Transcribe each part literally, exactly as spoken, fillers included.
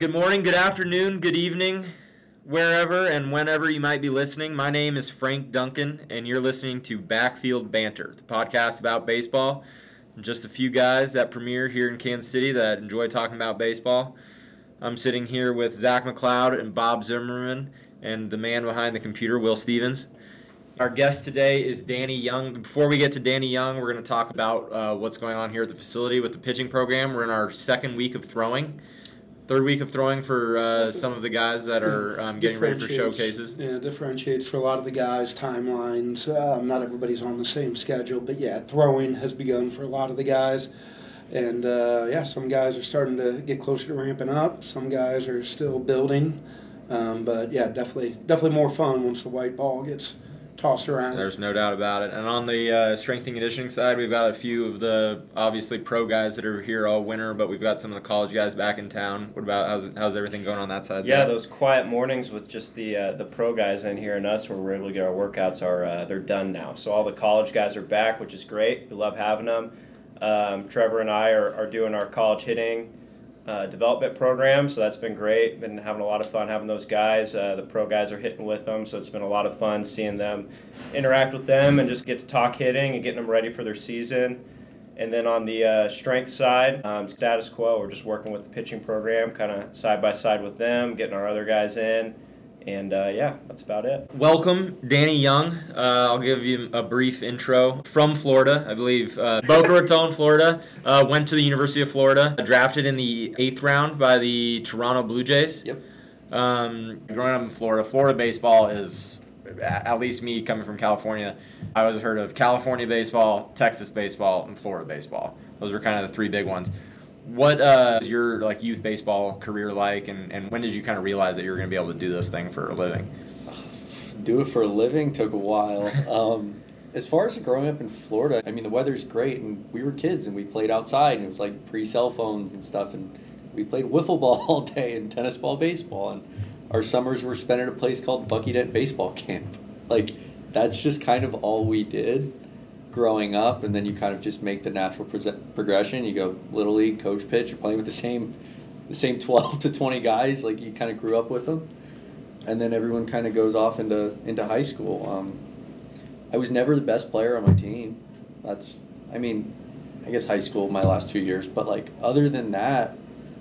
Good morning, good afternoon, good evening, wherever and whenever you might be listening. My name is Frank Duncan, and you're listening to Backfield Banter, the podcast about baseball. And just a few guys that premiere here in Kansas City that enjoy talking about baseball. I'm sitting here with Zach McLeod and Bob Zimmerman and the man behind the computer, Will Stevens. Our guest today is Danny Young. Before we get to Danny Young, we're going to talk about uh, what's going on here at the facility with the pitching program. We're in our second week of throwing. Third week of throwing for uh, some of the guys that are um, getting ready for showcases. Yeah, differentiates for a lot of the guys, timelines. Um, not everybody's on the same schedule, but yeah, throwing has begun for a lot of the guys. And uh, yeah, some guys are starting to get closer to ramping up. Some guys are still building. Um, but yeah, definitely, definitely more fun once the white ball gets tossed around. There's no doubt about it. And on the uh, strength and conditioning side, we've got a few of the obviously pro guys that are here all winter, but we've got some of the college guys back in town. What about how's how's everything going on that side? Yeah, those quiet mornings with just the uh, the pro guys in here and us, where we're able to get our workouts, are uh, they're done now. So all the college guys are back, which is great. We love having them. Um, Trevor and I are, are doing our college hitting Uh, development program, so that's been great. Been having a lot of fun having those guys. Uh, the pro guys are hitting with them, so it's been a lot of fun seeing them interact with them and just get to talk hitting and getting them ready for their season. And then on the uh, strength side, um, status quo, we're just working with the pitching program, kind of side by side with them, getting our other guys in. And, uh, yeah, that's about it. Welcome, Danny Young. Uh, I'll give you a brief intro. From Florida, I believe. Uh, Boca Raton, Florida. Uh, went to the University of Florida. Drafted in the eighth round by the Toronto Blue Jays. Yep. Um, growing up in Florida, Florida baseball is, at least me coming from California, I always heard of California baseball, Texas baseball, and Florida baseball. Those were kind of the three big ones. What uh, was your like youth baseball career like, and, and when did you kind of realize that you were going to be able to do this thing for a living? Do it for a living took a while. Um, as far as growing up in Florida, I mean, the weather's great, and we were kids, and we played outside, and it was like pre-cell phones and stuff, and we played wiffle ball all day and tennis ball, baseball, and our summers were spent at a place called Buckey's Baseball Camp. Like, that's just kind of all we did growing up, and then you kind of just make the natural pre- progression. You go little league, coach pitch, you're playing with the same the same twelve to twenty guys, like you kind of grew up with them, and then everyone kind of goes off into into high school. Um, I was never the best player on my team. That's, I mean, I guess high school, my last two years, but like other than that,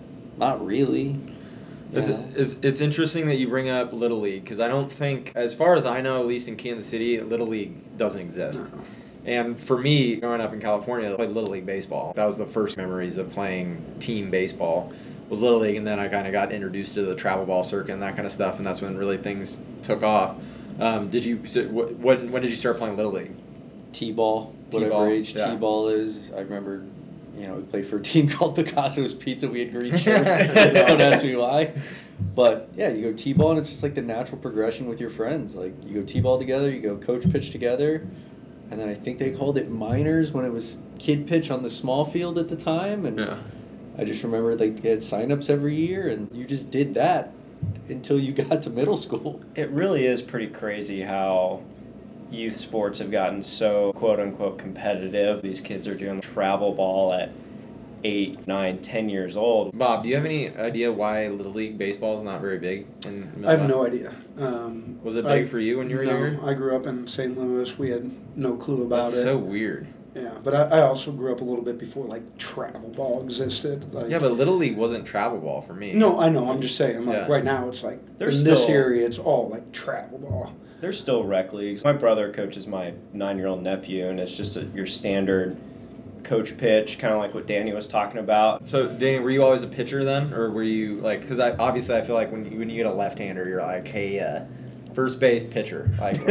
not really. It's, Yeah. it's, it's interesting that you bring up Little League, because I don't think, as far as I know, at least in Kansas City, Little League doesn't exist. No. And for me, growing up in California, I played Little League baseball. That was the first memories of playing team baseball, was Little League, and then I kind of got introduced to the travel ball circuit and that kind of stuff, and that's when really things took off. Um, did you, so what, when, when did you start playing Little League? T-ball, whatever T-ball, age yeah. T-ball is. I remember, you know, we played for a team called Picasso's Pizza. We had green shirts. Don't ask me why. But, yeah, you go T-ball, and it's just like the natural progression with your friends. Like, you go T-ball together, you go coach pitch together. And then I think they called it minors when it was kid pitch on the small field at the time. And Yeah. I just remember like they had sign-ups every year, and you just did that until you got to middle school. It really is pretty crazy how youth sports have gotten so quote-unquote competitive. These kids are doing travel ball at eight, nine, ten years old. Bob, do you have any idea why Little League baseball is not very big in I have no idea. Um, Was it big I, for you when you were no, younger? I grew up in Saint Louis. We had no clue about That's it. so weird. Yeah, but I, I also grew up a little bit before like travel ball existed. Like, Yeah, but Little League wasn't travel ball for me. no, I know. I'm just saying. Like Yeah. right now, it's like There's in this still- area, it's all like travel ball. There's still rec leagues. My brother coaches my nine-year-old nephew, and it's just a, your standard coach pitch, kind of like what Danny was talking about. So, Danny, were you always a pitcher then, or were you like? Because I obviously I feel like when you, when you get a left-hander, you're like, hey, uh, first base pitcher. Like,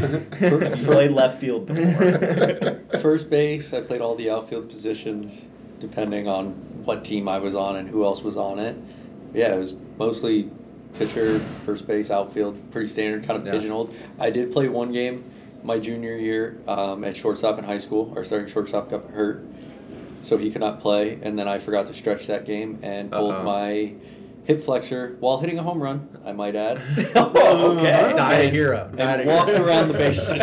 Played left field before. First base, I played all the outfield positions depending on what team I was on and who else was on it. Yeah, it was mostly pitcher, first base, outfield, pretty standard, kind of Yeah. pigeonholed. I did play one game my junior year um, at shortstop in high school. Our starting shortstop got hurt, so he could not play, and then I forgot to stretch that game and pulled Uh-oh. my hip flexor while hitting a home run, I might add. Oh, okay. Died a hero. Died a And walked hero. around the bases.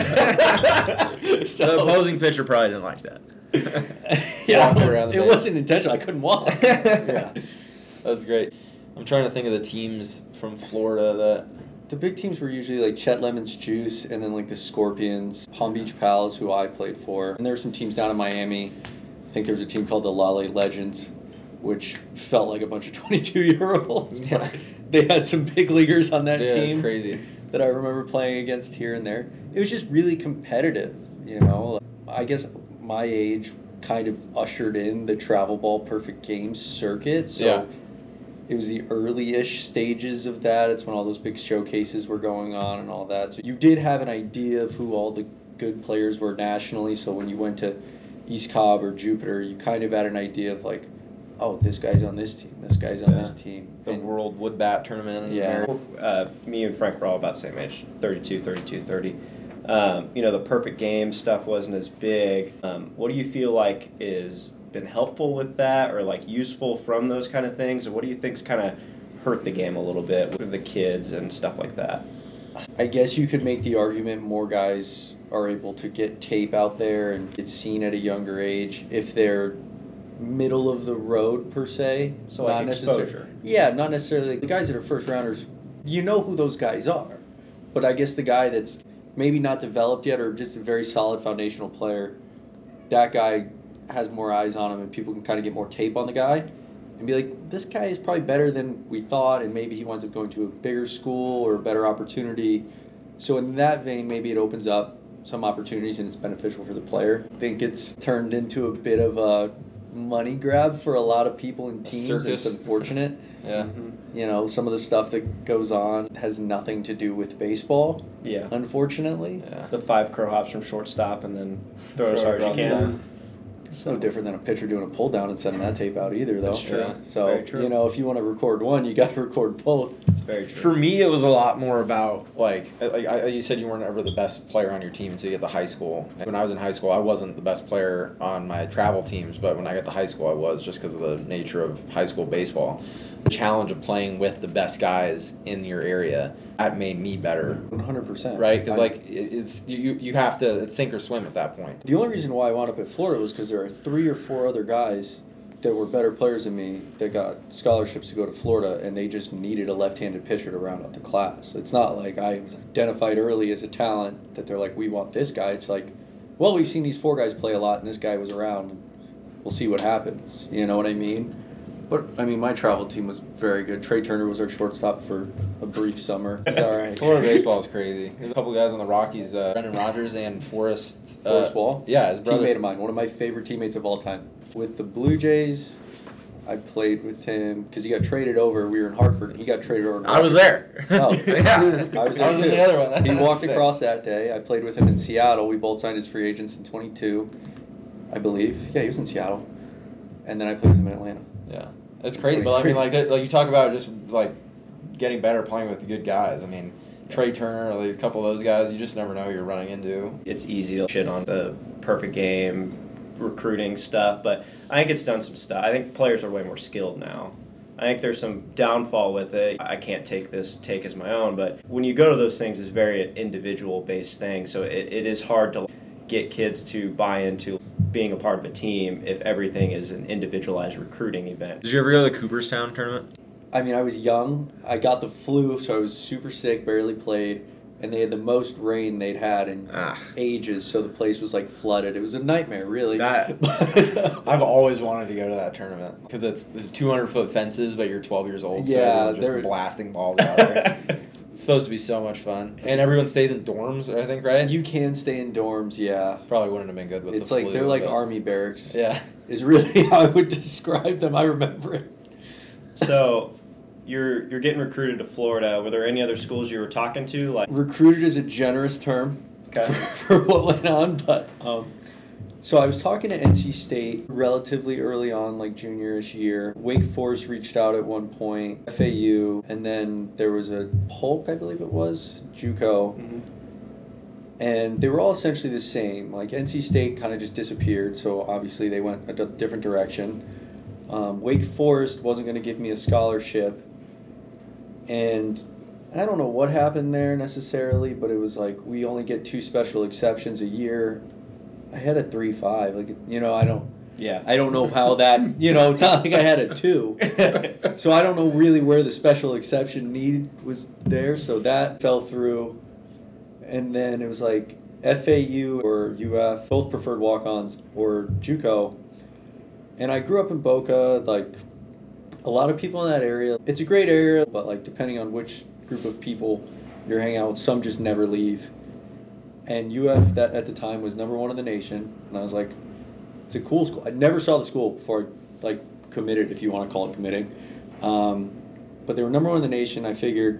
The opposing pitcher probably didn't like that. Yeah, Walked around the it base. wasn't intentional. I couldn't walk. Yeah. That's great. I'm trying to think of the teams from Florida that. The big teams were usually like Chet Lemon's Juice and then like the Scorpions, Palm Beach Pals, who I played for. And there were some teams down in Miami. I think there was a team called the Lale Legends, which felt like a bunch of twenty-two-year-olds. Yeah. They had some big leaguers on that Yeah, team. it's crazy. That I remember playing against here and there. It was just really competitive, you know. I guess my age kind of ushered in the travel ball perfect games circuit. So Yeah. it was the early-ish stages of that. It's when all those big showcases were going on and all that. So you did have an idea of who all the good players were nationally. So when you went to East Cobb or Jupiter, you kind of had an idea of like, oh, this guy's on this team, this guy's on Yeah. this team. The And- World Wood Bat Tournament. in Yeah. America. Uh, me and Frank were all about the same age, thirty-two, thirty-two, thirty. Um, you know, the perfect game stuff wasn't as big. Um, what do you feel like is been helpful with that, or like useful from those kind of things, or what do you think's kind of hurt the game a little bit with the kids and stuff like that? I guess you could make the argument more guys are able to get tape out there and get seen at a younger age if they're middle of the road per se. So like necessar- exposure. Yeah, not necessarily. The guys that are first rounders, you know who those guys are. But I guess the guy that's maybe not developed yet or just a very solid foundational player, that guy has more eyes on him and people can kind of get more tape on the guy and be like, this guy is probably better than we thought, and maybe he winds up going to a bigger school or a better opportunity. So in that vein, maybe it opens up some opportunities and it's beneficial for the player. I think it's turned into a bit of a money grab for a lot of people in teams. And it's circus. unfortunate. Yeah. Mm-hmm. You know, some of the stuff that goes on has nothing to do with baseball, Yeah. unfortunately. Yeah. The five crow hops from shortstop and then throw it as Throw hard it as you across the can. line. It's no different than a pitcher doing a pull down and sending that tape out either, though. That's true. Yeah. So, Very true. you know, if you want to record one, you got to record both. It's very true. For me, it was a lot more about like, like I, you said, you weren't ever the best player on your team until you get to high school. When I was in high school, I wasn't the best player on my travel teams, but when I got to high school, I was, just because of the nature of high school baseball. The challenge of playing with the best guys in your area, that made me better, one hundred percent. right? Because I- like it- it's you, you have to it's sink or swim at that point. The only reason why I wound up at Florida was because there are three or four other guys that were better players than me that got scholarships to go to Florida, and they just needed a left-handed pitcher to round out the class. It's not like I was identified early as a talent that they're like, we want this guy. It's like, well, we've seen these four guys play a lot, and this guy was around. And we'll see what happens. You know what I mean? But, I mean, my travel team was very good. Trey Turner was our shortstop for a brief summer. It's all right. Florida baseball is crazy. There's a couple guys on the Rockies, uh, Brendan Rodgers and Forrest. Uh, Forrest Wall? Yeah, his brother. Teammate of mine, one of my favorite teammates of all time. With the Blue Jays, I played with him because he got traded over. We were in Hartford, and he got traded over. to I was Rockies. there. Oh, yeah. I was, there in too. the other one. He That's walked sick. across that day. I played with him in Seattle. We both signed as free agents in twenty-two, I believe. Yeah, he was in Seattle. And then I played with him in Atlanta. Yeah, it's crazy. But I mean, like, that, like you talk about just like getting better playing with the good guys. I mean, Trey Turner, like a couple of those guys, you just never know who you're running into. It's easy to shit on the perfect game, recruiting stuff, but I think it's done some stuff. I think players are way more skilled now. I think there's some downfall with it. I can't take this take as my own, but when you go to those things, it's very an individual-based thing, so it, it is hard to get kids to buy into being a part of a team if everything is an individualized recruiting event. Did you ever go to the Cooperstown tournament? I mean, I was young. I got the flu, so I was super sick, barely played. And they had the most rain they'd had in Ah. ages, so the place was like flooded. It was a nightmare, really. That- I've always wanted to go to that tournament because it's the two hundred foot fences, but you're twelve years old, so Yeah, everyone's just they're- blasting balls out there. It's supposed to be so much fun, and everyone stays in dorms. I think, right? You can stay in dorms, yeah. Probably wouldn't have been good with It's the like flu, they're like but- army barracks. Yeah. Is really how I would describe them. I remember it. So you're you're getting recruited to Florida. Were there any other schools you were talking to? Like, Recruited is a generous term Okay. for what went on, but um, so I was talking to N C State relatively early on, like junior-ish year. Wake Forest reached out at one point, F A U, and then there was a Polk, I believe it was, JUCO. Mhm. And they were all essentially the same. Like N C State kind of just disappeared, so obviously they went a d- different direction. Um, Wake Forest wasn't going to give me a scholarship, and I don't know what happened there necessarily, but it was like we only get two special exceptions a year. I had a three five, like you know I don't. Yeah. I don't know how that, you know, it's not like I had a two. So I don't know really where the special exception need was there. So that fell through. And then it was like F A U or U F, both preferred walk-ons, or JUCO. And I grew up in Boca, like a lot of people in that area. It's a great area, but like depending on which group of people you're hanging out with, some just never leave. And U F that at the time was number one in the nation, and I was like, it's a cool school. I never saw the school before I like committed, if you want to call it committing. Um, but they were number one in the nation. I figured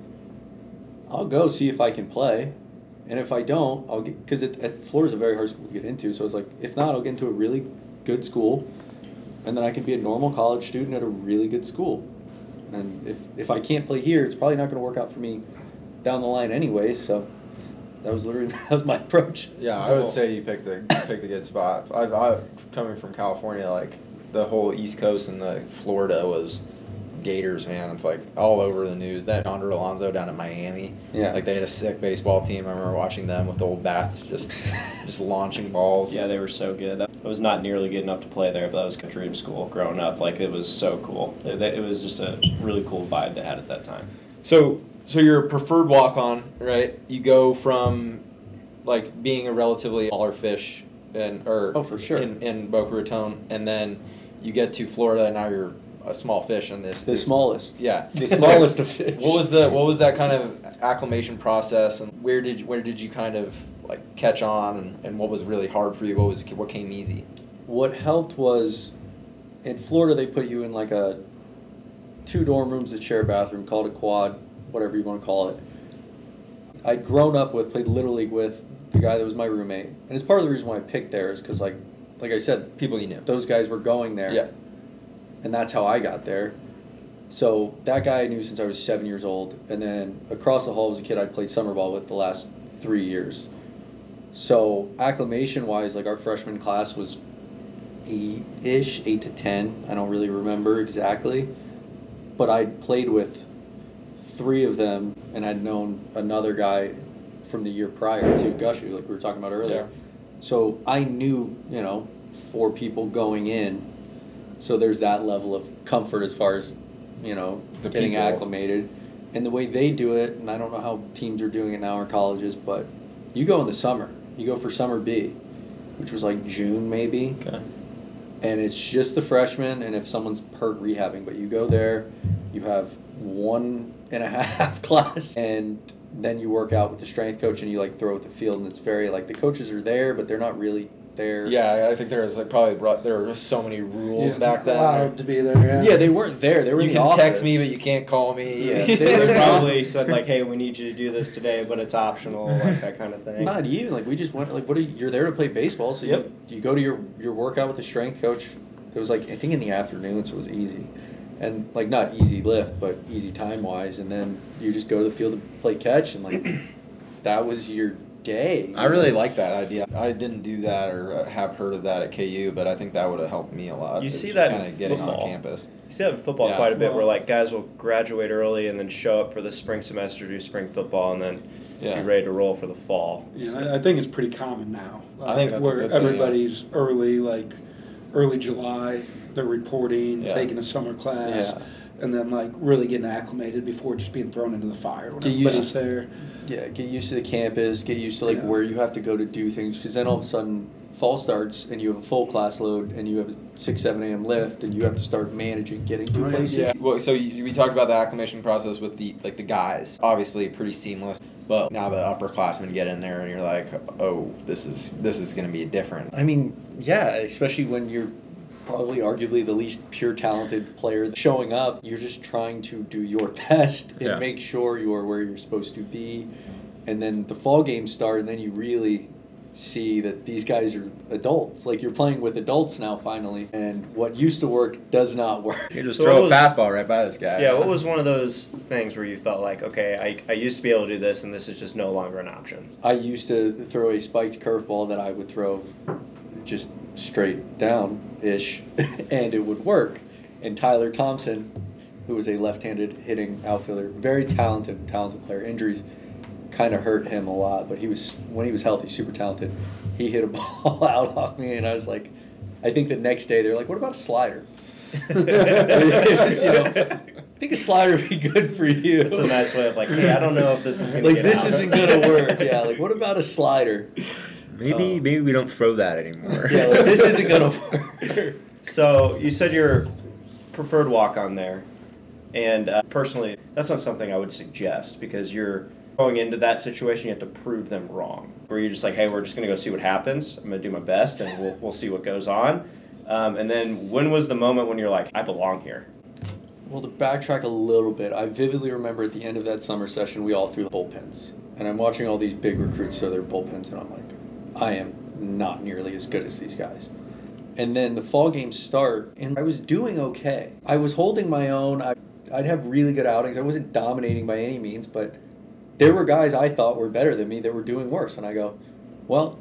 I'll go see if I can play, and if I don't, I'll get, because at Florida's a very hard school to get into. So I was like, if not, I'll get into a really good school, and then I can be a normal college student at a really good school. And if if I can't play here, it's probably not going to work out for me down the line anyway. So that was literally that was my approach. Yeah, I would say you picked a picked a good spot. I, I coming from California, like the whole East Coast and the Florida was Gators, man. It's like all over the news. That Andre Alonso down at Miami, Yeah. like they had a sick baseball team. I remember watching them with the old bats, just just launching balls. Yeah, they were so good. I was not nearly good enough to play there, but that was a dream school growing up. Like, it was so cool. It, it was just a really cool vibe they had at that time. So, so you're a preferred walk-on, right? You go from like being a relatively smaller fish, and or Oh, for sure. in, in Boca Raton, and then you get to Florida, and now you're a small fish in this. The this- smallest. Yeah, The smallest of fish. What was the what was that kind of acclimation process, and where did you, where did you kind of like catch on, and, and what was really hard for you? What was what came easy? What helped was, in Florida they put you in like a two dorm rooms that share a bathroom, called a quad, whatever you want to call it. I'd grown up with, played Little League with the guy that was my roommate, and it's part of the reason why I picked there is because like, like I said, People you knew. those guys were going there. Yeah. And that's how I got there. So that guy I knew since I was seven years old, and then across the hall was a kid I'd played summer ball with the last three years. So acclimation wise, like our freshman class was eight-ish, eight to ten. I don't really remember exactly, but I'd played with three of them, and I'd known another guy from the year prior to Gushu, like we were talking about earlier. So I knew, you know, four people going in. So there's that level of comfort as far as, you know, The getting people. acclimated. And the way they do it, and I don't know how teams are doing it now or colleges, but you go in the summer. You go for summer B, which was like June maybe. Okay. And it's just the freshmen, and if someone's hurt, rehabbing. But you go there, you have one and a half class, and then you work out with the strength coach, and you like throw at the field, and it's very like the coaches are there, but they're not really there. Yeah, I think there was like probably brought- there were so many rules Yeah, back then. allowed to be there. Yeah. Yeah, they weren't there. They were You in the can office. text me, but you can't call me. Yeah, They they were probably said, like, hey, we need you to do this today, but it's optional, like that kind of thing. Not even like we just went like what are you, you're there to play baseball, so Yep. you you go to your your workout with the strength coach. It was like I think in the afternoon, so it was easy, and like not easy lift, but easy time wise, and then you just go to the field to play catch, and like that was your day. I really like that idea. I didn't do that or uh, have heard of that at K U, but I think that would have helped me a lot. You It's see just that in kinda getting football. on campus. You see that in football Yeah. quite a bit, where Well- like guys will graduate early and then show up for the spring semester, do spring football, and then Yeah. be ready to roll for the fall. Yeah, I- I think it's pretty common now. I think that's a where good thing. everybody's early, like early July, they're reporting, Yeah. taking a summer class, Yeah. and then like really getting acclimated before just being thrown into the fire when Get used- everybody's there. Yeah, get used to the campus, get used to like Yeah. where you have to go to do things, because then all of a sudden fall starts and you have a full class load and you have a six seven a.m. lift and you have to start managing getting to Oh, yeah. places. Yeah. Well, so you, we talked about the acclimation process with the like the guys. Obviously, pretty seamless. But now the upperclassmen get in there, and you're like, oh, this is this is going to be different. I mean, yeah, especially when you're probably arguably the least pure talented player showing up. You're just trying to do your best and Yeah. make sure you are where you're supposed to be. And then the fall games start, and then you really see that these guys are adults. Like you're playing with adults now finally, and what used to work does not work. You just So throw what a was- fastball right by this guy. Yeah, what was one of those things where you felt like, okay, I, I used to be able to do this, and this is just no longer an option? I used to throw a spiked curveball that I would throw just straight down ish, and it would work. And Tyler Thompson, who was a left-handed hitting outfielder, very talented, talented player. Injuries kind of hurt him a lot, but he was when he was healthy, super talented. He hit a ball out off me, and I was like, I think the next day they're like, what about a slider? You know, I think a slider would be good for you. It's a nice way of like, hey, I don't know if this is going to like get this out. isn't going to work. Yeah, like what about a slider? Maybe Oh. maybe we don't throw that anymore. Yeah, like this isn't going to work. So you said your preferred walk on there, and uh, personally, that's not something I would suggest because you're going into that situation. You have to prove them wrong. Where you're just like, hey, we're just gonna go see what happens. I'm gonna do my best, and we'll we'll see what goes on. Um, and then when was the moment when you're like, I belong here? Well, to backtrack a little bit, I vividly remember at the end of that summer session, we all threw bullpens. And I'm watching all these big recruits throw their bullpens, and I'm like, I am not nearly as good as these guys. And then the fall games start, and I was doing okay. I was holding my own. I, I'd have really good outings. I wasn't dominating by any means, but there were guys I thought were better than me that were doing worse. And I go, well,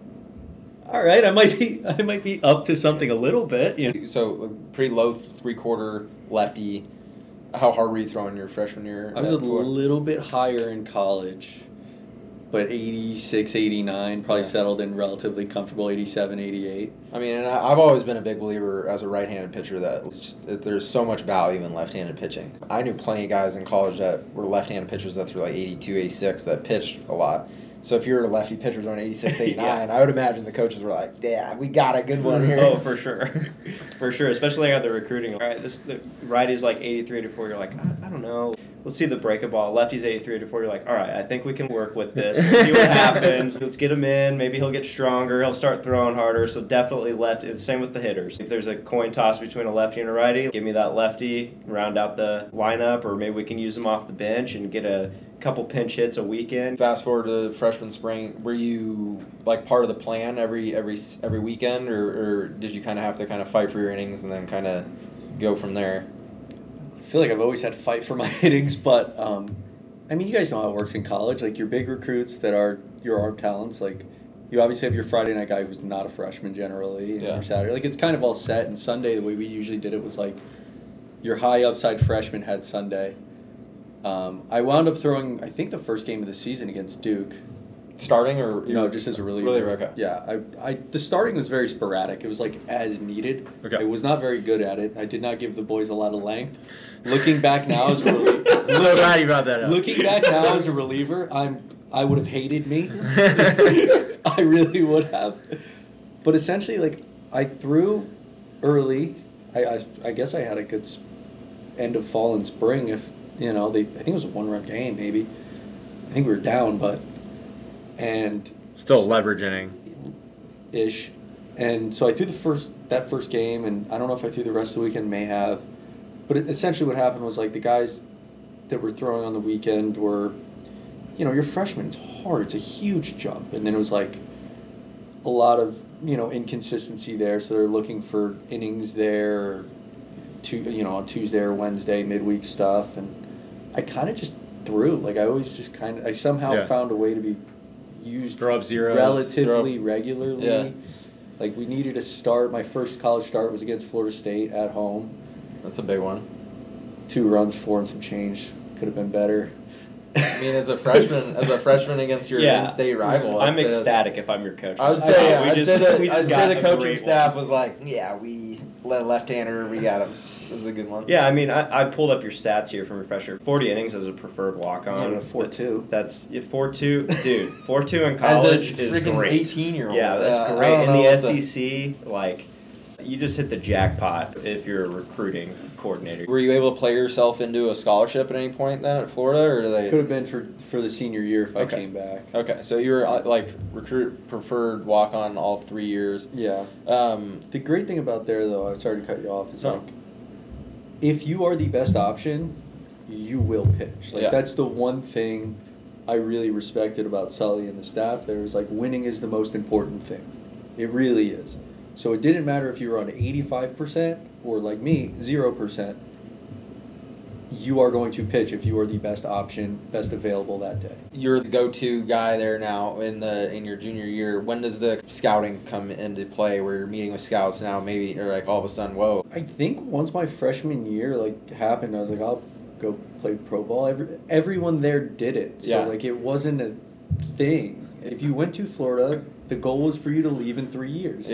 all right, I might be, I might be up to something a little bit. You know? So pretty low three quarter lefty. How hard were you throwing your freshman year? I was a at Florida? little bit higher in college, but eighty-six, eighty-nine, probably Yeah. settled in relatively comfortable eighty-seven, eighty-eight. I mean, and I- I've always been a big believer as a right-handed pitcher that, that there's so much value in left-handed pitching. I knew plenty of guys in college that were left-handed pitchers that threw like eighty-two, eighty-six that pitched a lot. So if you're a lefty pitcher throwing eighty-six, eighty-nine, Yeah. I would imagine the coaches were like, yeah, we got a good one here. Oh, for sure, for sure. Especially at the recruiting. All right, this the righty's like eighty-three to four. You're like, I, I don't know. Let's see the breaking ball. Lefty's eighty-three to four. You're like, all right, I think we can work with this. Let's see what happens. Let's get him in. Maybe he'll get stronger. He'll start throwing harder. So definitely lefty. It's same with the hitters. If there's a coin toss between a lefty and a righty, give me that lefty. Round out the lineup, or maybe we can use him off the bench and get a couple pinch hits a weekend. Fast forward to freshman spring, were you like part of the plan every every every weekend, or, or did you kind of have to kind of fight for your innings and then kind of go from there? I feel like I've always had to fight for my hittings, but um, I mean, you guys know how it works in college. Like your big recruits that are your arm talents, like you obviously have your Friday night guy who's not a freshman generally, and Yeah. your Saturday. Like it's kind of all set. And Sunday, the way we usually did it was like your high upside freshman had Sunday. Um, I wound up throwing, I think, the first game of the season against Duke. Starting or No, just as a reliever. Reliever, okay. Yeah, I, I, the starting was very sporadic. It was like as needed. Okay. I was not very good at it. I did not give the boys a lot of length. Looking back now as a reliever, I'm so glad you brought that up. looking back now as a reliever, I'm I would have hated me. I really would have. But essentially, like I threw early. I, I, I guess I had a good s- end of fall and spring. If you know, they I think it was a one run game maybe. I think we were down, but and Still leverage inning. ish. And so I threw the first that first game, and I don't know if I threw the rest of the weekend, may have. But it, essentially, what happened was like the guys that were throwing on the weekend were, you know, your freshman. It's hard. It's a huge jump, and then it was like a lot of you know inconsistency there. So they're looking for innings there, to you know on Tuesday or Wednesday midweek stuff, and I kind of just threw. Like I always just kind of I somehow Yeah. found a way to be used Throw up zeros. relatively regularly. Yeah. Like we needed a start. My first college start was against Florida State at home. That's a big one. Two runs, four and some change. Could have been better. I mean, as a freshman, as a freshman against your Yeah. in-state rival, I'd I'm say that- ecstatic if I'm your coach. I would Uh, say, yeah, we I'd just- say that, we just I'd got say the a coaching great staff one. was like, yeah, we let a left-hander, we got him. This is a good one. Yeah, I mean, I, I pulled up your stats here from refresher. forty innings as a preferred walk-on. Yeah, but a four two. That's yeah, four two, dude. four two in As a college is freaking great. eighteen-year-old. Yeah, that's I great. don't In know the what S E C, like, you just hit the jackpot if you're a recruiting coordinator. Were you able to play yourself into a scholarship at any point then at Florida, or do they? Could have been for for the senior year if I Okay. came back. Okay, so you were uh, like recruit preferred walk on all three years. Yeah. Um, The great thing about there, though, I'm sorry to cut you off, is No. like, if you are the best option, you will pitch. Like Yeah. that's the one thing I really respected about Sully and the staff. There was like winning is the most important thing. It really is. So it didn't matter if you were on eighty-five percent or like me, zero percent. You are going to pitch if you are the best option, best available that day. you're the go-to guy there now in the in your junior year. When does the scouting come into play, where you're meeting with scouts now, maybe, or like all of a sudden, whoa? I think once my freshman year like happened, I was like, I'll go play pro ball. Every, everyone there did it, so Yeah. like it wasn't a thing. If you went to Florida, the goal was for you to leave in three years. Yeah.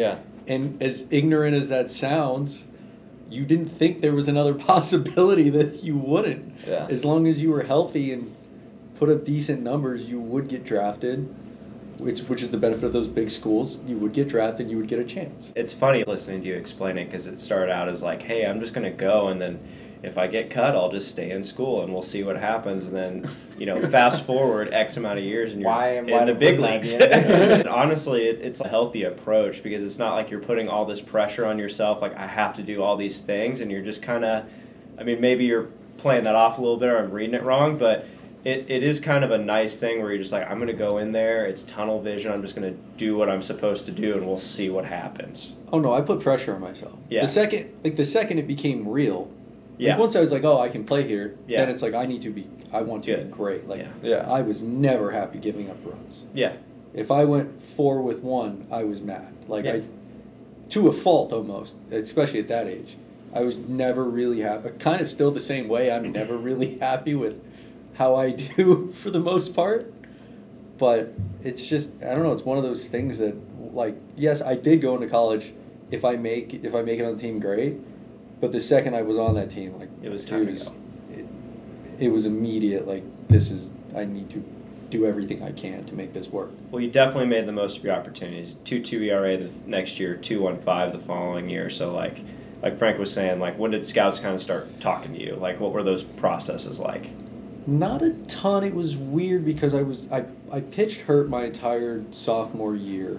And as ignorant as that sounds, you didn't think there was another possibility that you wouldn't. Yeah. As long as you were healthy and put up decent numbers, you would get drafted, which which is the benefit of those big schools. You would get drafted, you would get a chance. It's funny listening to you explain it because it started out as like, hey, I'm just going to go, and then if I get cut, I'll just stay in school and we'll see what happens. And then, you know, fast forward X amount of years and you're Why am- in why the did big we leagues. not get- Honestly, it, it's a healthy approach because it's not like you're putting all this pressure on yourself, like I have to do all these things, and you're just kind of, I mean, maybe you're playing that off a little bit or I'm reading it wrong, but it, it is kind of a nice thing where you're just like, I'm going to go in there, it's tunnel vision, I'm just going to do what I'm supposed to do and we'll see what happens. Oh no, I put pressure on myself. Yeah. The second, like the second it became real, like Yeah. once I was like, oh, I can play here, Yeah. then it's like I need to be, I want to Good. be great. Like Yeah. Yeah. I was never happy giving up runs. Yeah. If I went four with one, I was mad. Like Yeah. I, to a fault almost, especially at that age. I was never really happy. Kind of still the same way. I'm never really happy with how I do for the most part. But it's just I don't know. It's one of those things that like yes, I did go into college. If I make if I make it on the team, great. But the second I was on that team, like It was time to dude, go. It, it was immediate. Like this is I need to do everything I can to make this work. Well, you definitely made the most of your opportunities. two two E R A the next year, two one five the following year. So, like, like Frank was saying, like, when did scouts kind of start talking to you? Like, what were those processes like? Not a ton. It was weird because I was I, I pitched hurt my entire sophomore year.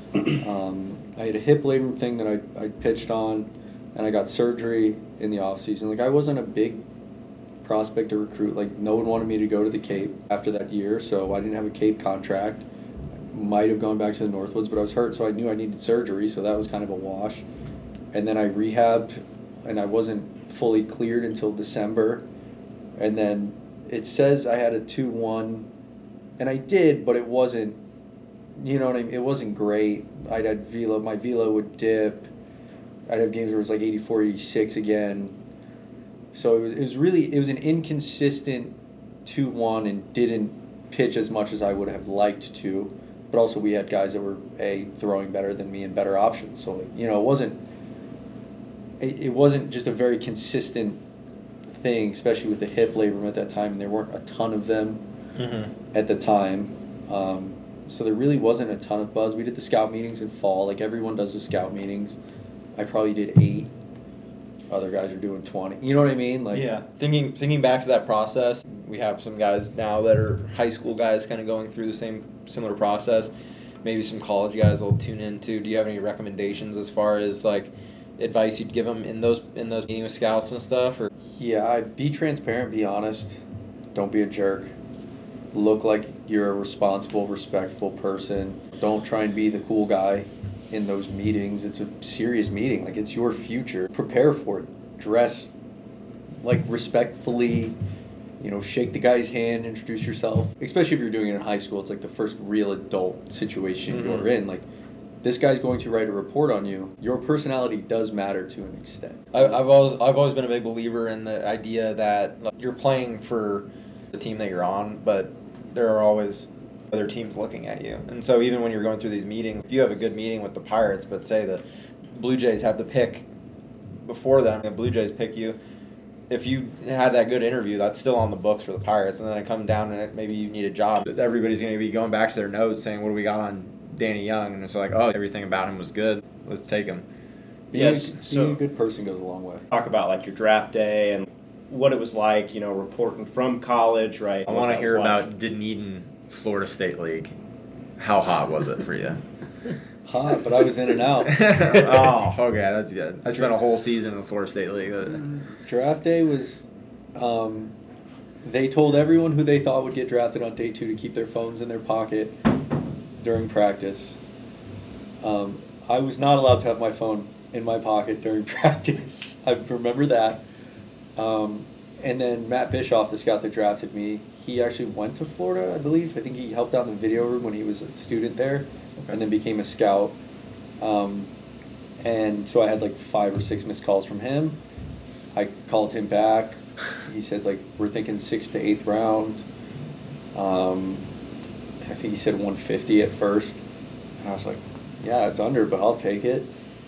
Um, I had a hip labrum thing that I, I pitched on, and I got surgery in the offseason. Like I wasn't a big prospect to recruit. Like no one wanted me to go to the Cape after that year, so I didn't have a Cape contract. Might have gone back to the Northwoods, but I was hurt, so I knew I needed surgery, so that was kind of a wash. And then I rehabbed, and I wasn't fully cleared until December. And then it says I had a two one, and I did, but it wasn't, you know what I mean? It wasn't great. I'd had velo, my velo would dip. I'd have games where it was like eighty-four, eighty-six again. So it was, it was really, it was an inconsistent two one and didn't pitch as much as I would have liked to. But also we had guys that were, A, throwing better than me and better options. So, like, you know, it wasn't, it, it wasn't just a very consistent thing, especially with the hip labrum at that time. And there weren't a ton of them Mm-hmm. at the time. Um, so there really wasn't a ton of buzz. We did the scout meetings in fall. Like everyone does the scout meetings. I probably did eight. Other guys are doing twenty. You know what I mean? Like Yeah, thinking thinking back to that process, we have some guys now that are high school guys kind of going through the same similar process. Maybe some college guys will tune into. Do you have any recommendations as far as like advice you'd give them in those in those meetings with scouts and stuff? Or Yeah, I be transparent, be honest. Don't be a jerk. Look like you're a responsible, respectful person. Don't try and be the cool guy in those meetings. It's a serious meeting. Like, it's your future. Prepare for it. Dress, like, respectfully. You know, shake the guy's hand, introduce yourself. Especially if you're doing it in high school. It's like the first real adult situation Mhm. you're in. Like, this guy's going to write a report on you. Your personality does matter to an extent. I, I've always I've always been a big believer in the idea that like, you're playing for the team that you're on, but there are always other teams looking at you. And so even when you're going through these meetings, if you have a good meeting with the Pirates, but say the Blue Jays have the pick before them, the Blue Jays pick you, if you had that good interview, that's still on the books for the Pirates. And then it comes down and it, maybe you need a job. Everybody's going to be going back to their notes saying, what do we got on Danny Young? And it's like, oh, everything about him was good. Let's take him. Being, Yes, a, being so- a good person goes a long way. Talk about like your draft day and what it was like, you know, reporting from college, right? I What want to that hear was like. about Dunedin, Florida State League. How hot was it for you? Hot, but I was in and out. Oh, okay, that's good. I spent a whole season in the Florida State League. Draft day was, um, they told everyone who they thought would get drafted on day two to keep their phones in their pocket during practice. Um, I was not allowed to have my phone in my pocket during practice. I remember that. Um, and then Matt Bischoff, the scout that drafted me, he actually went to Florida, I believe. I think he helped out in the video room when he was a student there, and then became a scout. Um, and so I had like five or six missed calls from him. I called him back. He said, like, we're thinking sixth to eighth round. Um, I think he said one fifty at first. And I was like, yeah, it's under, but I'll take it.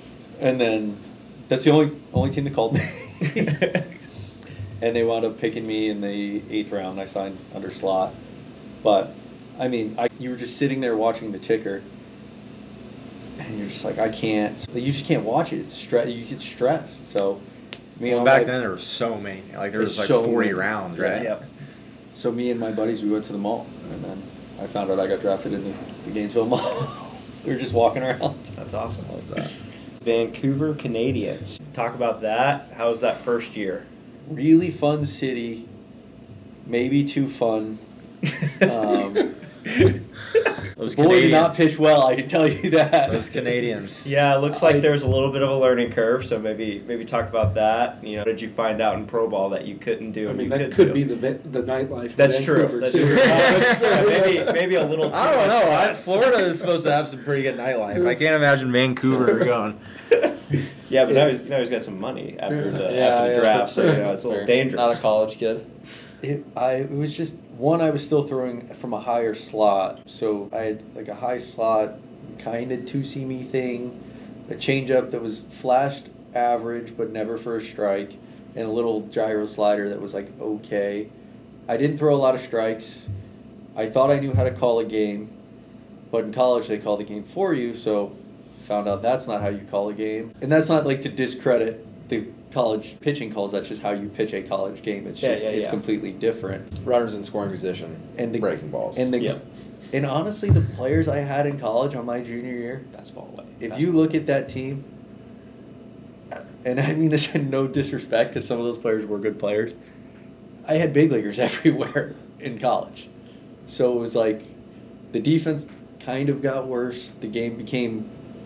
And then that's the only only team that called me. And they wound up picking me in the eighth round. I signed under slot. But, I mean, I, you were just sitting there watching the ticker, and you're just like, I can't. You just can't watch it. It's stre- You get stressed. So, me Well, and back my- then there were so many. Like there was There's like so forty many. rounds, right? Yep. So me and my buddies, we went to the mall, and then I found out I got drafted in the, the Gainesville Mall. We were just walking around. That's awesome. Love that. Vancouver Canadians. Talk about that. How was that first year? Really fun city, maybe too fun. Um, Those Boy did not Canadians. pitch well, I can tell you that. Those Canadians. Yeah, it looks like I- there's a little bit of a learning curve, so maybe maybe talk about that. You know, what did you find out in pro ball that you couldn't do? I and mean, you that could could do? be the vi- the nightlife. in That's true. Vancouver, That's too. true. Yeah, maybe maybe a little. Too I don't much know. I, fun. Florida is supposed to have some pretty good nightlife. I can't imagine Vancouver going. Yeah, but now he's, now he's got some money after the, Yeah, after the yes, draft, that's so you fair. know it's a little Fair. dangerous. Not a college kid. It, I, it was just, one, I was still throwing from a higher slot. So I had like a high slot, kind of two-seamy thing, a changeup that was flashed average but never for a strike, and a little gyro slider that was like okay. I didn't throw a lot of strikes. I thought I knew how to call a game, but in college they call the game for you, so found out that's not how you call a game. And that's not like to discredit the college pitching calls, that's just how you pitch a college game. It's Yeah, just, yeah, it's yeah. completely different. Runners in scoring position. And the breaking balls. And the Yep. and honestly, the players I had in college on my junior year, Fastball away. if Fastball. you look at that team, and I mean this in no disrespect because some of those players were good players, I had big leaguers everywhere in college. So it was like the defense kind of got worse. The game became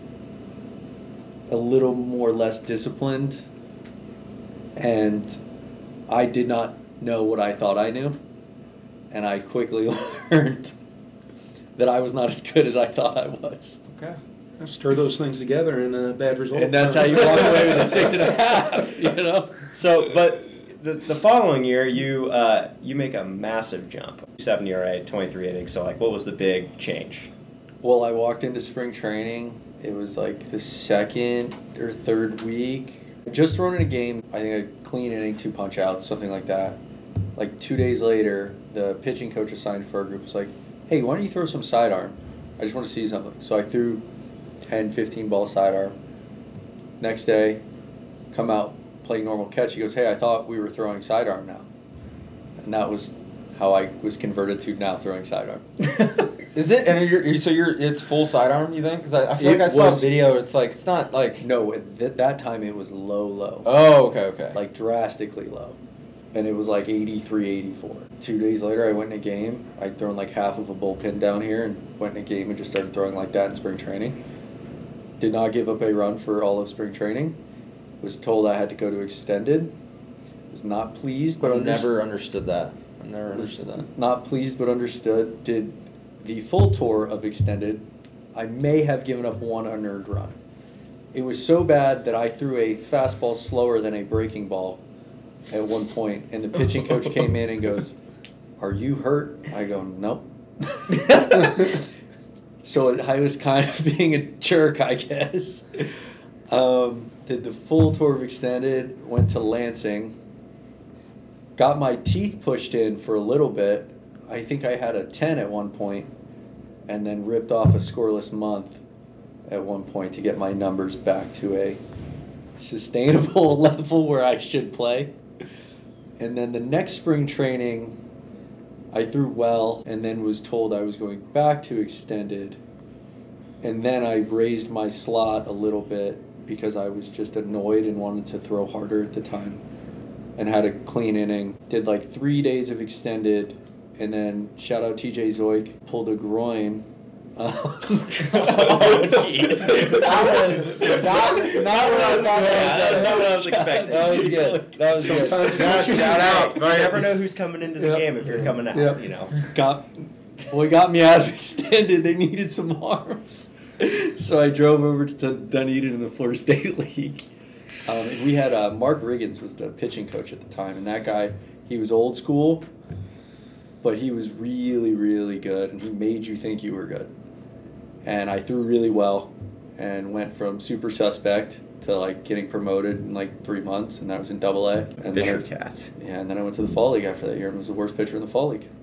a little more less disciplined, and I did not know what I thought I knew, and I quickly learned that I was not as good as I thought I was. Okay. Stir those things together and a bad result. And that's how you walk away with a six and a half, you know? So, but the, the following year, you uh, you make a massive jump. Seven E R A, twenty-three innings. So, like, what was the big change? Well, I walked into spring training. It was like the second or third week. Just thrown in a game, I think a clean inning, two punch outs, something like that. Like two days later, the pitching coach assigned for our group was like, hey, why don't you throw some sidearm? I just want to see something. So I threw ten, fifteen ball sidearm. Next day, come out, play normal catch. He goes, hey, I thought we were throwing sidearm now. And that was how I was converted to now throwing sidearm. Is it? And you're, so you're it's full sidearm, you think? Because I, I feel It like I saw was- a video. It's like it's not like. No, at th- that time it was low, low. Oh, okay, okay. Like drastically low. And it was like eighty-three, eighty-four. Two days later, I went in a game. I'd thrown like half of a bullpen down here and went in a game and just started throwing like that in spring training. Did not give up a run for all of spring training. Was told I had to go to extended. Was not pleased, but I've underst- never understood that. I never was understood that. Not pleased, but understood. Did the full tour of extended. I may have given up one unearned run. It was so bad that I threw a fastball slower than a breaking ball at one point, and the pitching coach came in and goes, "Are you hurt?" I go, "Nope." So I was kind of being a jerk, I guess. Um, did the full tour of extended, went to Lansing, got my teeth pushed in for a little bit. I think I had a ten at one point, and then ripped off a scoreless month at one point to get my numbers back to a sustainable level where I should play. And then the next spring training, I threw well, and then was told I was going back to extended. And then I raised my slot a little bit because I was just annoyed and wanted to throw harder at the time. And had a clean inning. Did like three days of extended, and then shout out T J Zoik, pulled a groin. Oh, jeez, dude. That was not, not what I was talking Yeah, about. not what I was expecting. That was good. That was good. Sometimes you Shout out. You never know who's coming into the Yep. game if you're coming out. Yep. You know. got boy got me out of extended. They needed some arms, so I drove over to Dunedin in the Florida State League. Um, and we had uh, Mark Riggins was the pitching coach at the time, and that guy, he was old school, but he was really, really good, and he made you think you were good. And I threw really well, and went from super suspect to like getting promoted in like three months, and that was in Double A. And Fisher then I, Cats. Yeah, and then I went to the Fall League after that year and was the worst pitcher in the Fall League.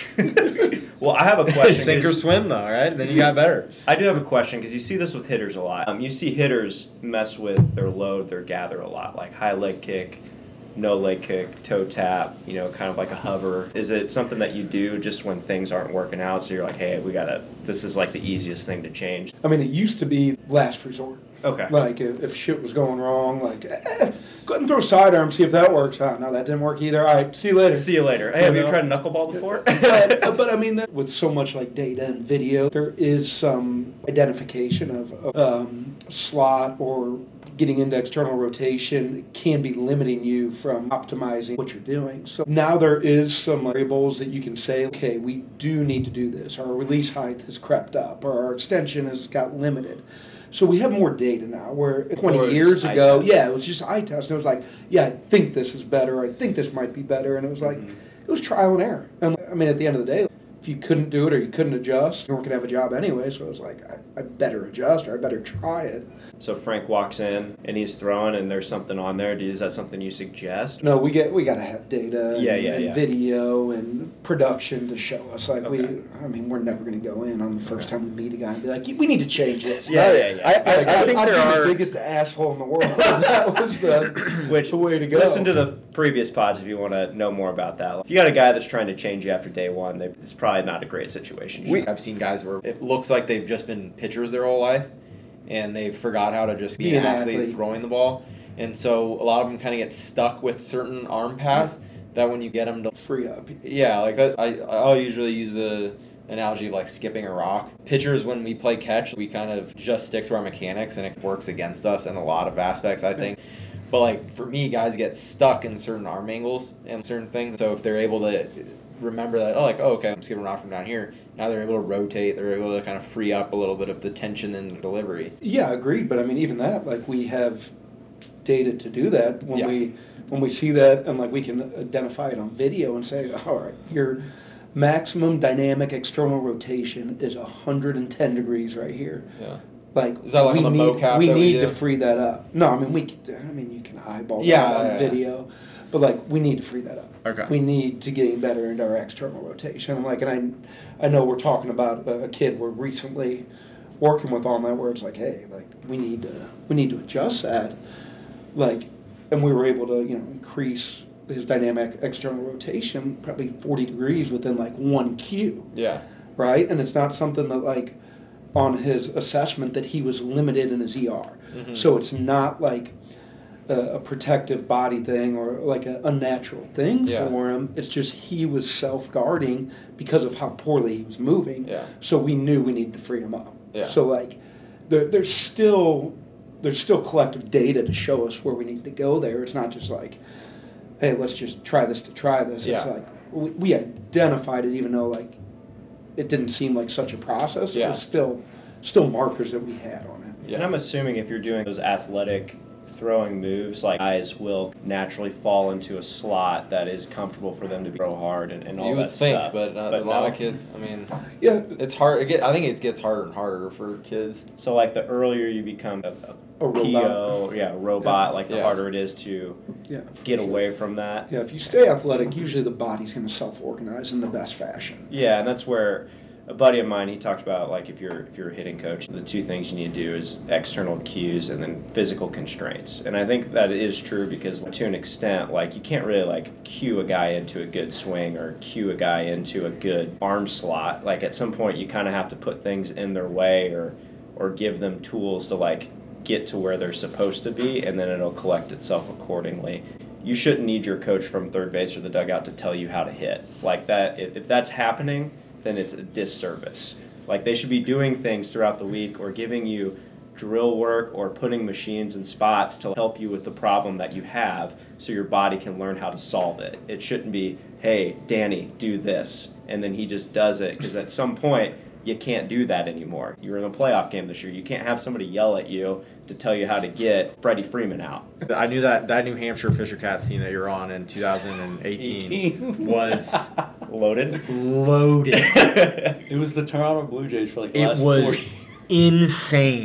Well, I have a question. Sink or 'cause swim, though, right? Then you got better. I do have a question because you see this with hitters a lot. Um, you see hitters mess with their load, their gather a lot, like high leg kick, no leg kick, toe tap, you know, kind of like a hover. Is it something that you do just when things aren't working out? So you're like, hey, we gotta, this is like the easiest thing to change. I mean, it used to be last resort. Okay. Like, if, if shit was going wrong, like, eh, go ahead and throw sidearm, see if that works out. No, that didn't work either. All right, see you later. See you later. Hey, have You you know? tried knuckleball before? but, but I mean, that, with so much like data and video, there is some identification of, of um, slot or getting into external rotation can be limiting you from optimizing what you're doing. So now there is some variables that you can say, okay, we do need to do this. Our release height has crept up, or our extension has got limited. So we have more data now, where Before it twenty was years just eye ago, test. yeah, it was just eye test. And it was like, yeah, I think this is better. I think this might be better. And it was like, Mhm. it was trial and error. And I mean, at the end of the day, if you couldn't do it or you couldn't adjust, you weren't going to have a job anyway. So it was like, I, I better adjust or I better try it. So Frank walks in and he's throwing and there's something on there. Do- Is that something you suggest? No, we get we got to have data and, Yeah, yeah, and yeah. video and production to show us. Like Okay. we, I mean, we're never going to go in on the first time we meet a guy and be like, we need to change this. Yeah, yeah, yeah. I, I, Like, I think I'd there be are. the biggest asshole in the world. That was the, Which, the way to go. Listen to the previous pods if you want to know more about that. If you got a guy that's trying to change you after day one, they, it's probably not a great situation. We, I've seen guys where it looks like they've just been pitchers their whole life, and they forgot how to just be, Be an an athlete, athlete. throwing the ball. And so a lot of them kind of get stuck with certain arm paths that when you get them to, free up. yeah, like that, I, I'll usually use the analogy of like skipping a rock. Pitchers, when we play catch, we kind of just stick to our mechanics, and it works against us in a lot of aspects, I think. But like for me, guys get stuck in certain arm angles and certain things. So if they're able to remember that, oh, like, oh, okay, I'm skipping a rock from down here. Now they're able to rotate. They're able to kind of free up a little bit of the tension in the delivery. Yeah, agreed. But I mean, even that, like, we have data to do that when Yeah. we when we see that, and like we can identify it on video and say, all right, your maximum dynamic external rotation is one hundred ten degrees right here. Yeah. Like, Is that like we on the need, mocap we that we need do? to free that up. No, I mean we. Could, I mean you can eyeball Yeah, that on yeah, yeah. video, but like we need to free that up. Okay. We need to get better into our external rotation. And like, and I, I know we're talking about a, a kid we're recently working with on that, where it's like, hey, like we need to we need to adjust that, like, and we were able to you know increase his dynamic external rotation probably forty degrees within like one cue, Yeah. right? And it's not something that like on his assessment that he was limited in his E R. Mhm. So it's not like a, a protective body thing or like an unnatural thing Yeah. for him. It's just he was self-guarding because of how poorly he was moving. Yeah. So we knew we needed to free him up. Yeah. So like there, there's still there's still collective data to show us where we need to go there. It's not just like, hey, let's just try this to try this. It's Yeah. like we, we identified it even though like it didn't seem like such a process. It Yeah. was still still markers that we had on it. Yeah. And I'm assuming if you're doing those athletic throwing moves, like guys will naturally fall into a slot that is comfortable for them to throw hard and, and all You would that think, stuff. but, uh, a lot no. of kids, I mean, Yeah, it's hard. It get, I think it gets harder and harder for kids. So like the earlier you become a, a, A robot. P O, yeah, a robot, like the Yeah. harder it is to yeah. get away from that. Yeah, if you stay athletic, usually the body's going to self-organize in the best fashion. Yeah, and that's where a buddy of mine, he talked about like if you're if you're a hitting coach, the two things you need to do is external cues and then physical constraints. And I think that is true because to an extent, like you can't really like cue a guy into a good swing or cue a guy into a good arm slot. Like at some point you kind of have to put things in their way or or give them tools to like get to where they're supposed to be, and then it'll collect itself accordingly. You shouldn't need your coach from third base or the dugout to tell you how to hit. Like that, if, if that's happening, then it's a disservice. Like they should be doing things throughout the week or giving you drill work or putting machines in spots to help you with the problem that you have so your body can learn how to solve it. It shouldn't be, hey, Danny, do this, and then he just does it, because at some point you can't do that anymore. You're in a playoff game this year. You can't have somebody yell at you to tell you how to get Freddie Freeman out. I knew that that New Hampshire Fisher Cats team that you're on in two thousand eighteen was Loaded. loaded. It was the Toronto Blue Jays for like the It last was four insane.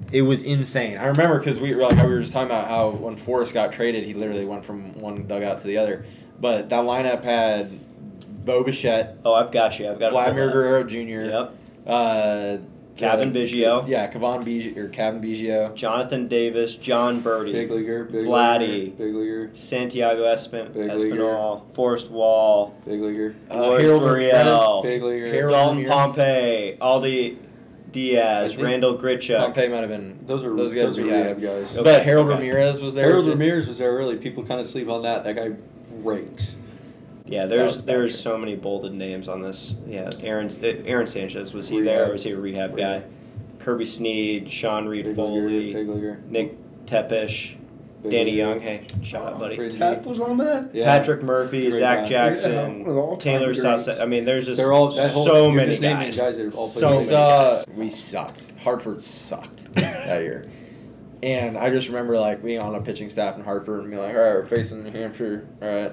it was insane. I remember because we were like we were just talking about how when Forrest got traded, he literally went from one dugout to the other. But that lineup had Bo Bichette, Oh, I've got you. I've got Vladimir it. Guerrero Junior Yep. Uh, Kevin uh, Biggio. Yeah, Kevon Biggio or Kevin Biggio. Jonathan Davis, John Birdie, Big leaguer, big Vladdy. leaguer, big leaguer, Santiago Esp- Big Espinal, Forrest Wall, big leaguer, Uh, Lourdes Harold Gurriel, big leaguer. Harold Dalton Ramirez. Pompey, Aldi Diaz, I think Randall Gritchuk. Pompey might have been. Those are Those those, guys are are rehab rehab. guys. Okay, But Harold okay. Ramirez was there. Harold too. Ramirez was there early. People kind of sleep on that. That guy rakes. Yeah, That was there's a bad there's trade. so many bolded names on this. Yeah, Aaron Aaron Sanchez, was he Rehab. there or was he a rehab guy? Rehab. Kirby Sneed, Sean Reed Big Foley, leaguer, big leaguer. Nick Tepish, Big Danny leaguer. Young. Hey, shout out, buddy. Fringy. Tap was on that. Yeah. Patrick Murphy, Great Zach guy. Yeah, Jackson, one of the all-time Taylor greats. Southside. I mean, there's just They're all that whole, so you're many just naming guys. guys that have all So played we many together. saw guys. we sucked. Hartford sucked that year. And I just remember like being on a pitching staff in Hartford and being like, all right, we're facing New Hampshire. All right.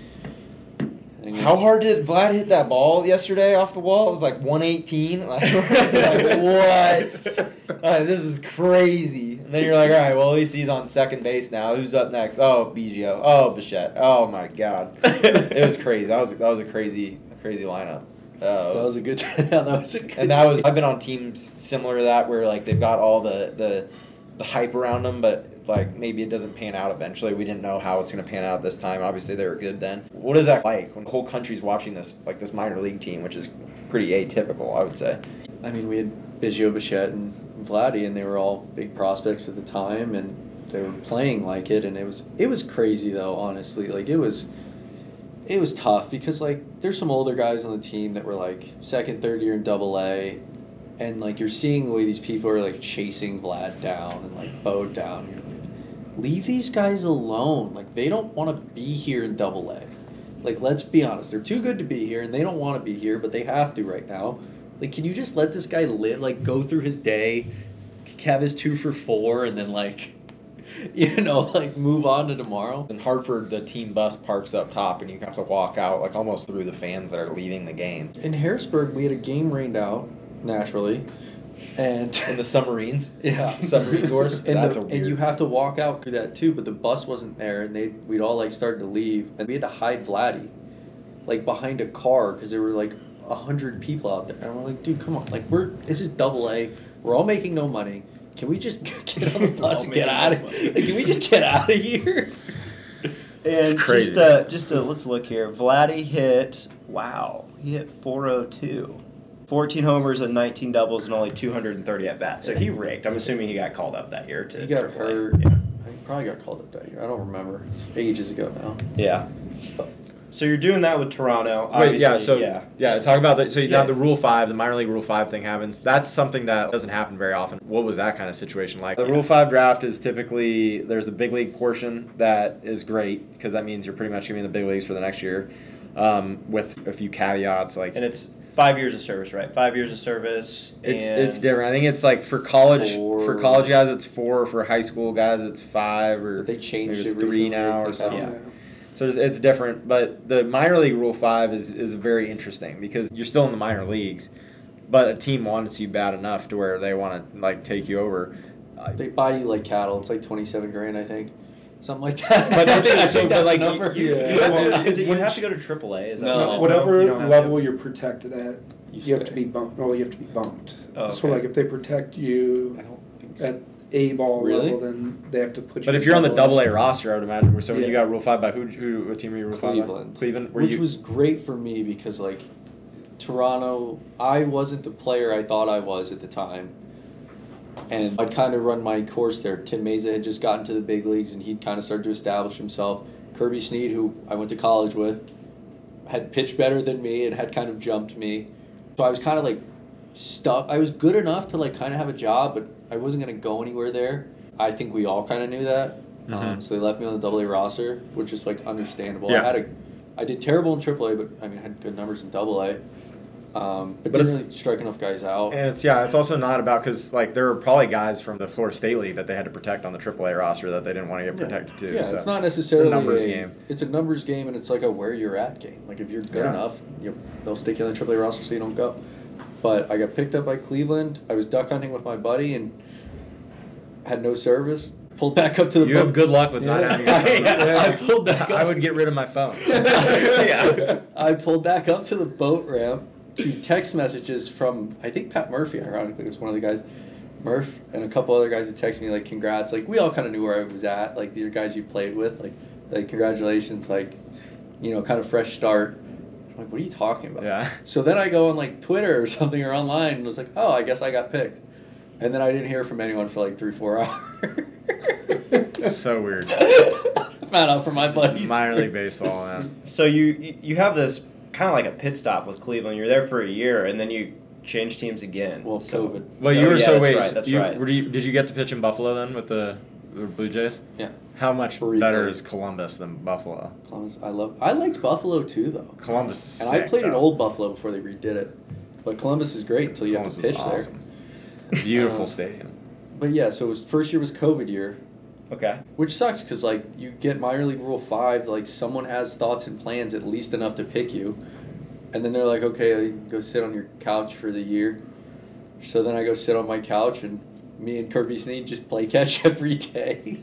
And How hard did Vlad hit that ball yesterday off the wall? It was like one eighteen. Like, like what? Uh, this is crazy. And then you're like, all right, well at least he's on second base now. Who's up next? Oh, Biggio. Oh, Bichette. Oh my God. It was crazy. That was that was a crazy crazy lineup. Uh, it That was a good. that was a good. and that was team. I've been on teams similar to that where like they've got all the the, the hype around them, but like maybe it doesn't pan out eventually. We didn't know how it's going to pan out this time. Obviously they were good then. What is that like when the whole country's watching this like this minor league team, which is pretty atypical, I would say. I mean, we had Biggio, Bichette, and Vladdy, and they were all big prospects at the time, and they were playing like it, and it was it was crazy though. Honestly, like it was. It was tough because like there's some older guys on the team that were like second, third year in Double A, and like you're seeing the way these people are like chasing Vlad down and like Bo down. You're like, leave these guys alone. Like they don't want to be here in Double A. Like let's be honest, they're too good to be here, and they don't want to be here, but they have to right now. Like, can you just let this guy live? Like go through his day, have his two for four, and then like. You know, like move on to tomorrow. In Hartford, the team bus parks up top, and you have to walk out like almost through the fans that are leaving the game. In Harrisburg, we had a game rained out naturally, and And the submarines, yeah, submarine doors. And, That's the- a weird. and you have to walk out through that too. But the bus wasn't there, and they we'd all like started to leave, and we had to hide Vladdy, like behind a car because there were like a hundred people out there, and we're like, dude, come on, like we're this is Double A, we're all making no money. Can we just get on the bus All and get making out of? no Like, money. can we just get out of here? And crazy. just uh, just uh, let's look here. Vladdy hit, wow, he hit four oh two. fourteen homers and nineteen doubles and only two hundred thirty at bats. So he raked. I'm assuming he got called up that year to He got triple A. hurt. Yeah. He probably got called up that year. I don't remember. It's ages ago now. Yeah. So you're doing that with Toronto. Wait, yeah, obviously, so yeah. yeah. talk about that. So Yeah. now the Rule Five, the minor league Rule Five thing happens. That's something that doesn't happen very often. What was that kind of situation like? The Rule Five draft is typically there's a big league portion that is great because that means you're pretty much going to be in the big leagues for the next year, um, with a few caveats like. And it's five years of service, right? Five years of service. It's and it's different. I think it's like for college Four. for college guys it's four. For high school guys it's five or But they changed maybe it it's three recently, now I or think. something. Yeah. So it's, it's different, but the minor league Rule Five is, is very interesting because you're still in the minor leagues, but a team wants you bad enough to where they want to like take you over. Uh, They buy you like cattle. It's like twenty-seven grand, I think, something like that. But I that's- think, I so, think but, that's like, the number. You, Yeah. you have Well, to, is it, you when- have to go to triple A? Is that No. right? Whatever you don't have level to. you're protected at, You you, have stay. to be bumped. Oh, you have to be bumped. Oh, So okay. like if they protect you I don't think so. at A ball Really? level, then they have to put you. but if in you're on the double Double A roster, I would imagine. So when you Yeah. got Rule Five by who? Who? What team are you Rule Five by? Cleveland. Cleveland. Were Which you? was great for me because like Toronto, I wasn't the player I thought I was at the time. And I'd kind of run my course there. Tim Meza had just gotten to the big leagues and he'd kind of started to establish himself. Kirby Sneed, who I went to college with, had pitched better than me and had kind of jumped me. So I was kind of like stuck. I was good enough to like kind of have a job, but I wasn't going to go anywhere there. I think we all kind of knew that. Um, Mhm. so they left me on the Double A roster, which is like understandable. Yeah. I had a, I did terrible in Triple A, but I mean I had good numbers in Double A. Um, but, But didn't it's- really strike enough guys out. And it's yeah, it's also not about because like there were probably guys from the Florida State League that they had to protect on the Triple A roster that they didn't want to get protected too. Yeah, so. it's not necessarily it's a numbers a- game. It's a numbers game, and it's like a where you're at game. Like if you're good Yeah. enough, you they'll stick you on the Triple A roster so you don't go. But I got picked up by Cleveland. I was duck hunting with my buddy, and had no service. Pulled back up to the You boat. have good luck with not Yeah. having a phone. Yeah, I pulled back up. I would get rid of my phone. Yeah. I pulled back up to the boat ramp to text messages from, I think Pat Murphy, ironically, was one of the guys. Murph and a couple other guys that texted me, like, congrats. Like, we all kind of knew where I was at. Like, these are guys you played with. Like, like congratulations. Like, you know, kind of fresh start. I'm like, what are you talking about? Yeah. So then I go on, like, Twitter or something or online and was like, oh, I guess I got picked. And then I didn't hear from anyone for, like, three, four hours. So weird. Found out from my buddies. Minor league baseball, man. So you you have this kind of like a pit stop with Cleveland. You're there for a year, and then you change teams again. Well, So- COVID. Well, Oh, you were yeah, so that's wait. right, that's you, right. Were you, did you get to pitch in Buffalo then with the, the Blue Jays? Yeah. How much Briefly. better is Columbus than Buffalo? Columbus, I love. I liked Buffalo too, though. Columbus is And sick, I played in though. old Buffalo before they redid it. But Columbus is great until you Columbus have to is pitch awesome. there. Beautiful Um, stadium. But yeah, so it was, first year was COVID year, Okay. which sucks because like you get minor league rule five, like someone has thoughts and plans at least enough to pick you, and then they're like, okay, go sit on your couch for the year. So then I go sit on my couch and me and Kirby Snead just play catch every day.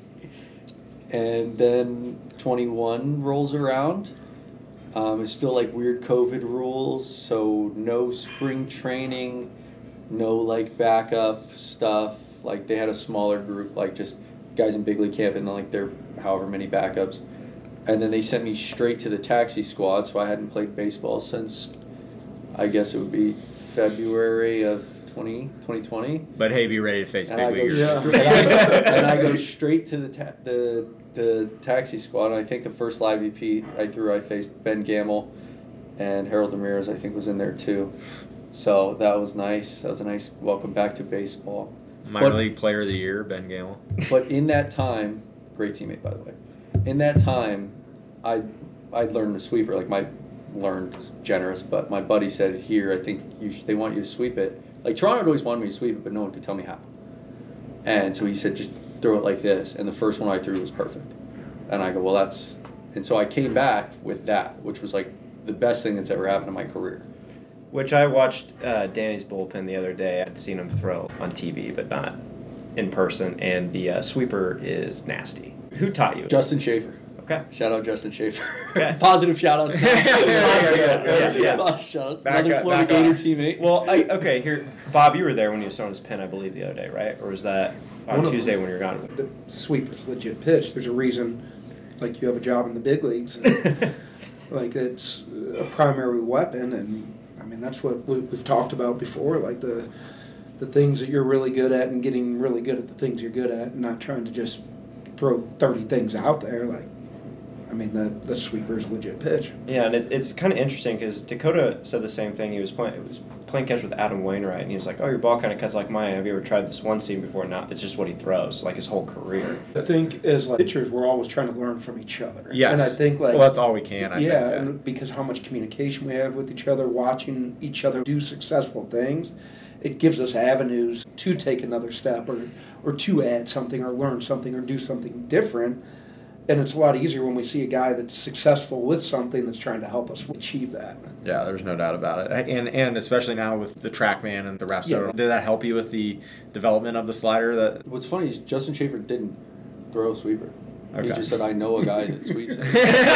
And then twenty-one rolls around. Um, it's still like weird COVID rules, so no spring training, no like backup stuff. Like they had a smaller group, like just guys in big league camp and then like their however many backups. And then they sent me straight to the taxi squad, so I hadn't played baseball since I guess it would be February of twenty twenty. But hey, be ready to face And big I, go leaguers. Yeah. straight, and, I, and I go straight to the ta- the the taxi squad. And I think the first live E P I threw, I faced Ben Gamble, and Harold Ramirez. I think was in there too. So that was nice. That was a nice welcome back to baseball. Minor But- league player of the year, Ben Gamel. But in that time, great teammate by the way. In that time, I I learned the sweeper. Like my learned is generous, but my buddy said, "Here, I think you should, they want you to sweep it." Like Toronto had always wanted me to sweep it, but no one could tell me how. And so he said, "Just throw it like this." And the first one I threw was perfect. And I go, "Well, that's." And so I came back with that, which was like the best thing that's ever happened in my career. Which I watched uh, Danny's bullpen the other day. I'd seen him throw on T V, but not in person. And the uh, sweeper is nasty. Who taught you? Justin Schaefer. Okay. Shout out Justin Schaefer. Okay. Positive shout outs. Yeah, yeah, yeah, yeah. Positive shout outs. Back Another up, Florida back up. Gator teammate. Well, I, okay, here, Bob, you were there when he was throwing his pin, I believe, the other day, right? Or was that on One of Tuesday them. when you were gone? The sweeper's legit pitch. There's a reason, like you have a job in the big leagues. And, like it's a primary weapon, and I mean that's what we, we've talked about before. Like the the things that you're really good at, and getting really good at the things you're good at, and not trying to just throw thirty things out there. Like, I mean the the sweeper's a legit pitch. Yeah, and it, it's kind of interesting because Dakota said the same thing. He was playing it was playing catch with Adam Wainwright, and he was like, "Oh, your ball kind of cuts like mine. Have you ever tried this one seam before?" No, it's just what he throws, like his whole career. I think as like pitchers, we're always trying to learn from each other. Yes. and I think like well, that's all we can. I yeah, think. and because how much communication we have with each other, watching each other do successful things, it gives us avenues to take another step or, or to add something or learn something or do something different. And it's a lot easier when we see a guy that's successful with something that's trying to help us achieve that. Yeah, there's no doubt about it. And and especially now with the TrackMan and the Rapsodo, Yeah. did that help you with the development of the slider? That What's funny is Justin Schaefer didn't throw a sweeper. He Okay. just said, I know a guy that sweeps it.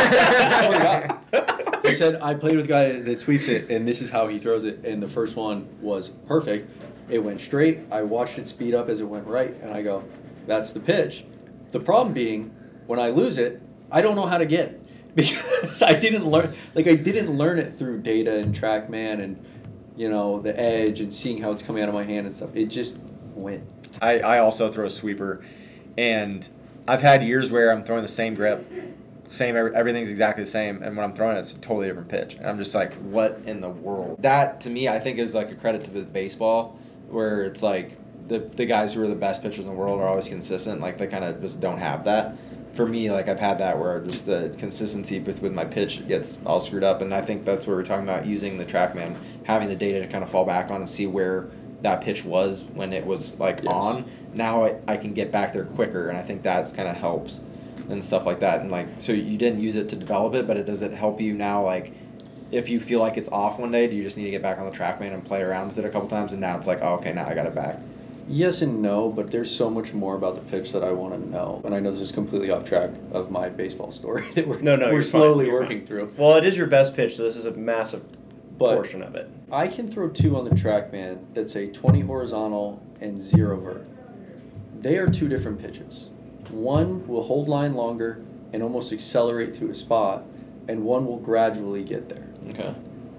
I swear to God. He said, I played with a guy that sweeps it, and this is how he throws it. And the first one was perfect. It went straight. I watched it speed up as it went right, and I go, that's the pitch. The problem being, when I lose it, I don't know how to get it. Because I didn't learn, like I didn't learn it through data and TrackMan and, you know, the edge and seeing how it's coming out of my hand and stuff. It just went. I, I also throw a sweeper, and I've had years where I'm throwing the same grip, same every- everything's exactly the same, and when I'm throwing it, it's a totally different pitch. And I'm just like, What in the world? That to me, I think is like a credit to the baseball, where it's like the the guys who are the best pitchers in the world are always consistent. Like they kind of just don't have that. For me, like I've had that where just the consistency with, with my pitch gets all screwed up, and I think that's what we're talking about, using the TrackMan, having the data to kind of fall back on and see where that pitch was when it was like Yes. on. Now I, I can get back there quicker, and I think that's kind of helps and stuff like that. And like, so you didn't use it to develop it, but it does it help you now? Like, if you feel like it's off one day, do you just need to get back on the TrackMan and play around with it a couple times, and now it's like, oh, okay, now I got it back? Yes and no, but there's so much more about the pitch that I want to know. And I know this is completely off track of my baseball story that we're, No, no, we're you're slowly fine, you're working fine. through. Well, it is your best pitch, so this is a massive But portion of it. I can throw two on the TrackMan that say twenty horizontal and zero vert. They are two different pitches. One will hold line longer and almost accelerate to a spot, and one will gradually get there. Okay.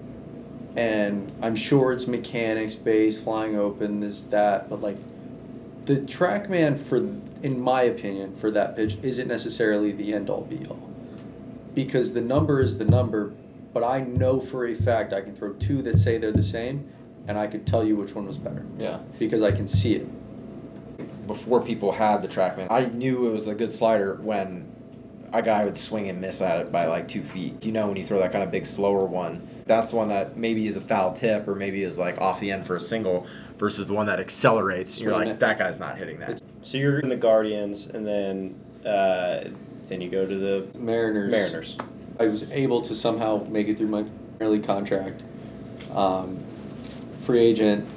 And I'm sure it's mechanics based, flying open, this, that, but like the TrackMan, for, in my opinion, for that pitch isn't necessarily the end all be all. Because the number is the number, but I know for a fact I can throw two that say they're the same, and I could tell you which one was better. Yeah. Because I can see it. Before people had the TrackMan, I knew it was a good slider when a guy would swing and miss at it by like two feet. You know, when you throw that kind of big, slower one, that's the one that maybe is a foul tip or maybe is like off the end for a single versus the one that accelerates. You're like, that guy's not hitting that. So you're in the Guardians, and then uh, then you go to the Mariners. Mariners. I was able to somehow make it through my early contract. Um, free agent,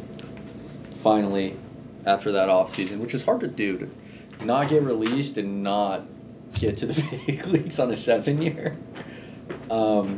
finally, after that offseason, which is hard to do, to not get released and not get to the big leagues on a seven year. Um,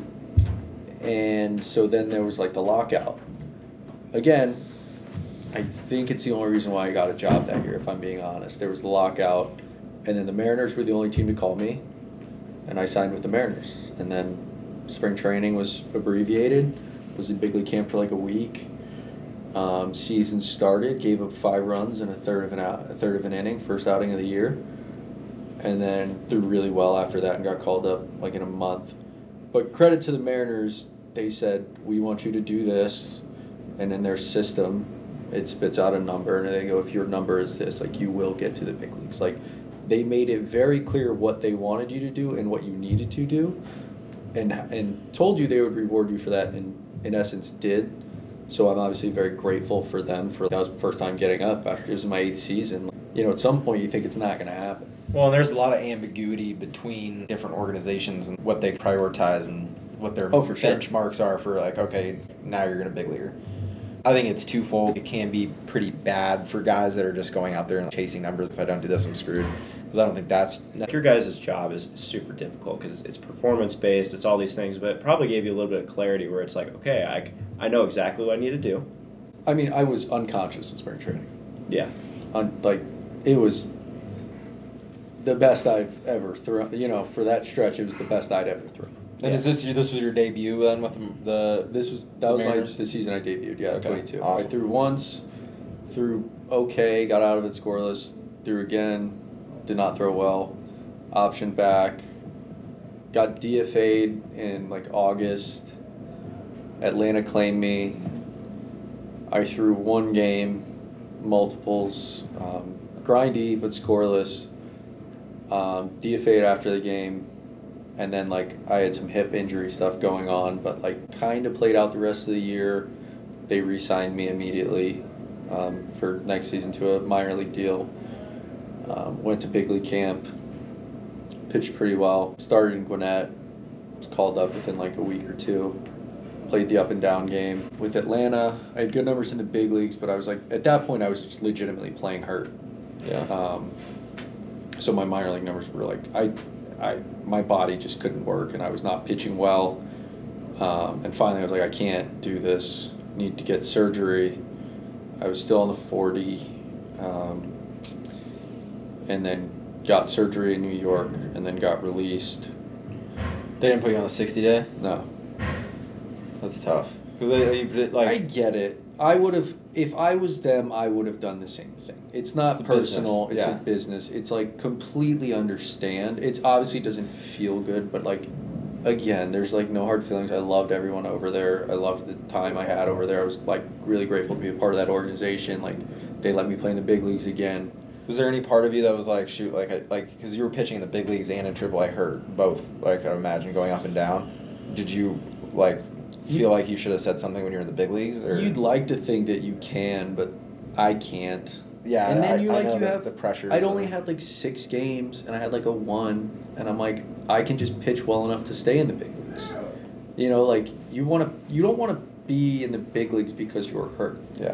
and so then there was like the lockout. Again, I think it's the only reason why I got a job that year, if I'm being honest. There was the lockout, and then the Mariners were the only team to call me, and I signed with the Mariners. And then spring training was abbreviated, was in big league camp for like a week. Um, season started, gave up five runs in a third of an out, a third of an inning, first outing of the year, and then threw really well after that and got called up like in a month. But credit to the Mariners, they said, we want you to do this, and in their system, it spits out a number, and they go, if your number is this, like, you will get to the big leagues. Like, they made it very clear what they wanted you to do and what you needed to do, and and told you they would reward you for that, and in essence did. So I'm obviously very grateful for them. For that was the first time getting up after it was my eighth season. You know, at some point you think it's not going to happen. Well, there's a lot of ambiguity between different organizations and what they prioritize and what their Oh, for sure. benchmarks are for like, okay, now you're going to big leaguer. I think it's twofold. It can be pretty bad for guys that are just going out there and chasing numbers. If I don't do this, I'm screwed. Because I don't think that's... Like your guys' job is super difficult because it's performance based, it's all these things, but it probably gave you a little bit of clarity where it's like, okay, I, I know exactly what I need to do. I mean, I was unconscious in spring training. Yeah. Un- like, it was the best I've ever thrown. You know, for that stretch, it was the best I'd ever thrown. And Yeah. is this your, this was your debut then with the... This was that was my Mariners? the season I debuted. Yeah, Okay, twenty-two. awesome. I threw once, threw okay, got out of it scoreless. Threw again, did not throw well. Optioned back, got D F A'd in like August. Atlanta claimed me. I threw one game, multiples, um, grindy but scoreless. Um, D F A'd after the game. And then, like, I had some hip injury stuff going on, but, like, kind of played out the rest of the year. They re-signed me immediately um, for next season to a minor league deal. Um, went to big league camp. Pitched pretty well. Started in Gwinnett. Was called up within, like, a week or two. Played the up and down game. With Atlanta, I had good numbers in the big leagues, but I was, like, at that point, I was just legitimately playing hurt. Yeah. Um, so my minor league numbers were, like, I... I my body just couldn't work, and I was not pitching well. Um, and finally, I was like, I can't do this. Need to get surgery. I was still on the forty, um, and then got surgery in New York, and then got released. They didn't put you on the sixty day? No, That's tough. Because you like... I get it. I would have, if I was them, I would have done the same thing. It's not It's a personal. business, It's yeah. a business. It's like completely understand. It's obviously doesn't feel good, but like, again, there's like no hard feelings. I loved everyone over there. I loved the time I had over there. I was like really grateful to be a part of that organization. Like, they let me play in the big leagues again. Was there any part of you that was like, shoot, like, I, like, because you were pitching in the big leagues and in Triple A hurt, both, like, I imagine, going up and down. Did you, like, feel You- like you should have said something when you were in the big leagues? Or? You'd like to think that you can, but I can't. Yeah, and then I- you I like know you the- have the pressures I'd of- only had like six games, and I had like a one, and I'm like, I can just pitch well enough to stay in the big leagues. You know, like you want to, you don't want to be in the big leagues because you're hurt. Yeah.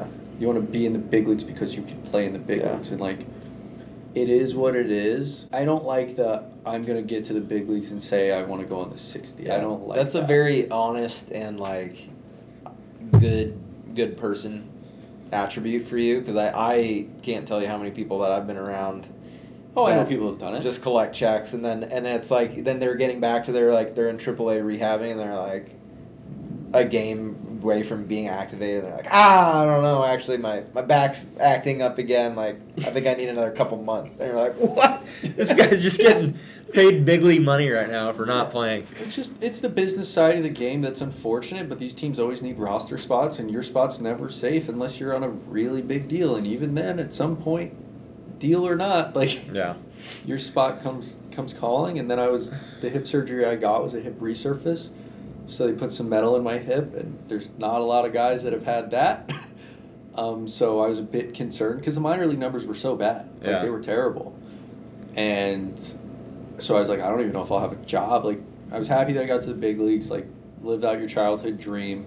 You want to be in the big leagues because you can play in the big Yeah. leagues. And, like, it is what it is. I don't like the, I'm going to get to the big leagues and say I want to go on the sixty. I don't like That's that. a very honest and, like, good good person attribute for you, because I, I can't tell you how many people that I've been around Oh, I know that people have done it. just collect checks, and then and it's like then they're getting back to their, like, they're in triple A rehabbing, and they're like a game away from being activated, and they're like, ah, I don't know, actually my, my back's acting up again, like I think I need another couple months. And you're like, what? This guy's just getting paid big league money right now for not playing. It's just it's the business side of the game that's unfortunate, but these teams always need roster spots, and your spot's never safe unless you're on a really big deal. And even then, at some point, deal or not, like Yeah. your spot comes comes calling. And then I was the hip surgery I got was a hip resurface, so they put some metal in my hip, and there's not a lot of guys that have had that. Um, so I was a bit concerned because the minor league numbers were so bad, like Yeah. they were terrible, and so I was like, I don't even know if I'll have a job. Like, I was happy that I got to the big leagues, like, lived out your childhood dream.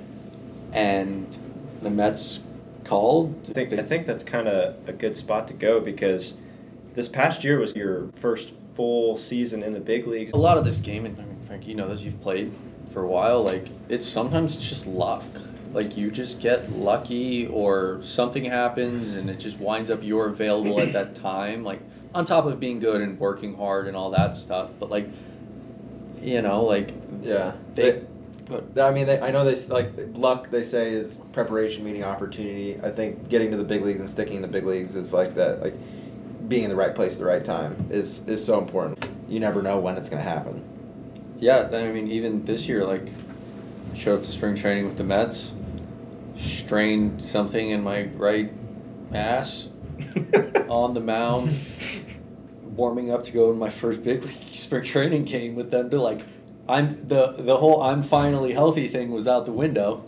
And the Mets called. I think I think that's kind of a good spot to go, because this past year was your first full season in the big leagues. A lot of this game, and I mean, Frank, you know this, you've played for a while, like, it's sometimes it's just luck. Like, you just get lucky, or something happens and it just winds up you're available at that time. Like, on top of being good and working hard and all that stuff. But, like, you know, like, Yeah. they. But I mean, they, I know they s- like luck. They say is preparation meeting opportunity. I think getting to the big leagues and sticking in the big leagues is like that. Like being in the right place at the right time is is so important. You never know when it's gonna happen. Yeah, I mean, even this year, like, showed up to spring training with the Mets, strained something in my right ass on the mound, warming up to go in my first big league spring training game with them to, like, I'm the the whole I'm finally healthy thing was out the window.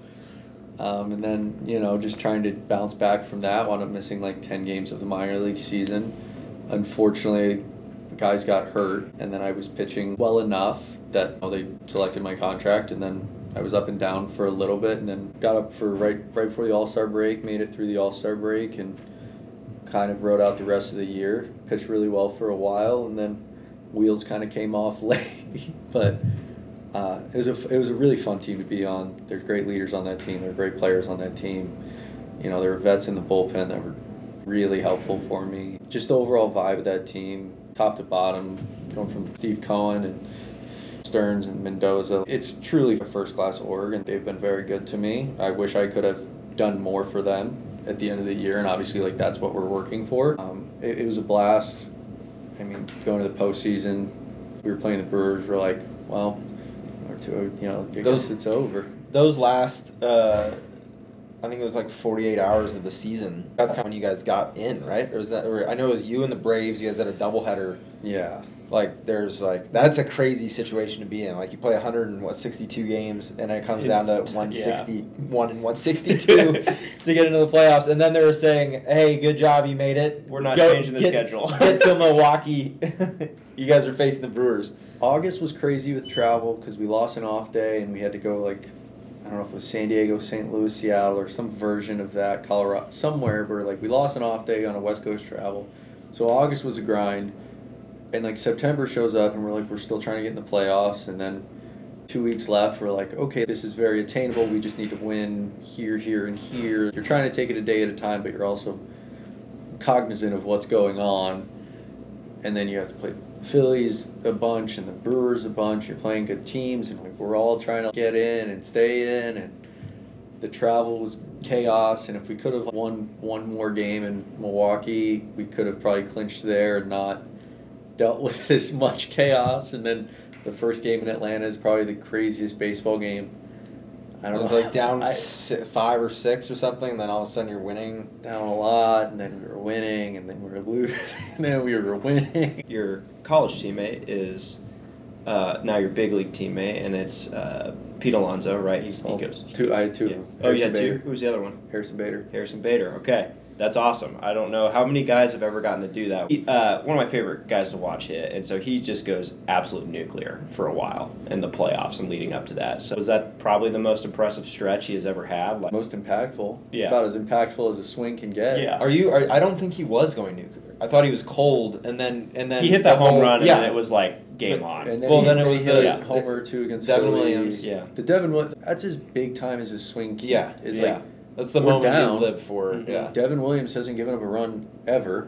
Um, and then, you know, just trying to bounce back from that, wound up missing like ten games of the minor league season. Unfortunately, the guys got hurt, and then I was pitching well enough that, you know, they selected my contract, and then I was up and down for a little bit, and then got up for right right before the All-Star break, made it through the All-Star break, and kind of rode out the rest of the year. Pitched really well for a while, and then wheels kind of came off late. But uh, it was a it was a really fun team to be on. There's great leaders on that team. There are great players on that team. You know, there were vets in the bullpen that were really helpful for me. Just the overall vibe of that team, top to bottom, going from Steve Cohen and Stearns and Mendoza. It's truly a first-class org, and they've been very good to me. I wish I could have done more for them at the end of the year, and obviously, like, that's what we're working for. Um, it, it was a blast. I mean, going to the postseason, we were playing the Brewers. We're like, well, or two, you know, I Those- guess it's over. Those last, uh, I think it was like forty-eight hours of the season. That's kind of when you guys got in, right? Or was that? Or I know it was you and the Braves. You guys had a doubleheader. Yeah. Like, there's like that's a crazy situation to be in. Like, you play one hundred and what sixty-two games, and it comes down to one sixty-one and one sixty-two to get into the playoffs. And then they were saying, "Hey, good job, you made it. We're not Go- changing the get- schedule." Get to Milwaukee. You guys are facing the Brewers." August was crazy with travel because we lost an off day and we had to go, like, I don't know if it was San Diego, Saint Louis, Seattle, or some version of that, Colorado, somewhere where, like, we lost an off day on a West Coast travel. So August was a grind. And, like, September shows up and we're like, we're still trying to get in the playoffs. And then two weeks left, we're like, okay, this is very attainable. We just need to win here, here, and here. You're trying to take it a day at a time, but you're also cognizant of what's going on. And then you have to play the Phillies a bunch and the Brewers a bunch. You're playing good teams, and, like, we're all trying to get in and stay in. And the travel was chaos. And if we could have won one more game in Milwaukee, we could have probably clinched there and not dealt with this much chaos. And then the first game in Atlanta is probably the craziest baseball game. I It don't was know. like down I- si- five or six or something, and then all of a sudden you're winning. down a lot, and then we were winning, and then we were losing, and then we were winning. Your college teammate is uh, now your big league teammate, and it's uh, Pete Alonso, right? He, he Oh, goes. two. I had two. Yeah. of them. Oh, yeah, Harrison two. Bader. Who's the other one? Harrison Bader. Harrison Bader. Okay, that's awesome. I don't know how many guys have ever gotten to do that. He, uh, one of my favorite guys to watch hit, and so he just goes absolute nuclear for a while in the playoffs and leading up to that. So was that probably the most impressive stretch he has ever had? Like, Most impactful. Yeah. It's about as impactful as a swing can get. Yeah. Are you? Are, I don't think he was going nuclear. I thought he was cold, and then and then he hit that the home whole- run, and yeah. then it was like game on. And then Well, he, then it he was hit the- a homer two against Devin Philly. Williams. Yeah. The Devin Williams. That's as big time as his swing. Can. Yeah, It's yeah. like That's the We're moment down. you live for. Mhm. Yeah. Devin Williams hasn't given up a run ever,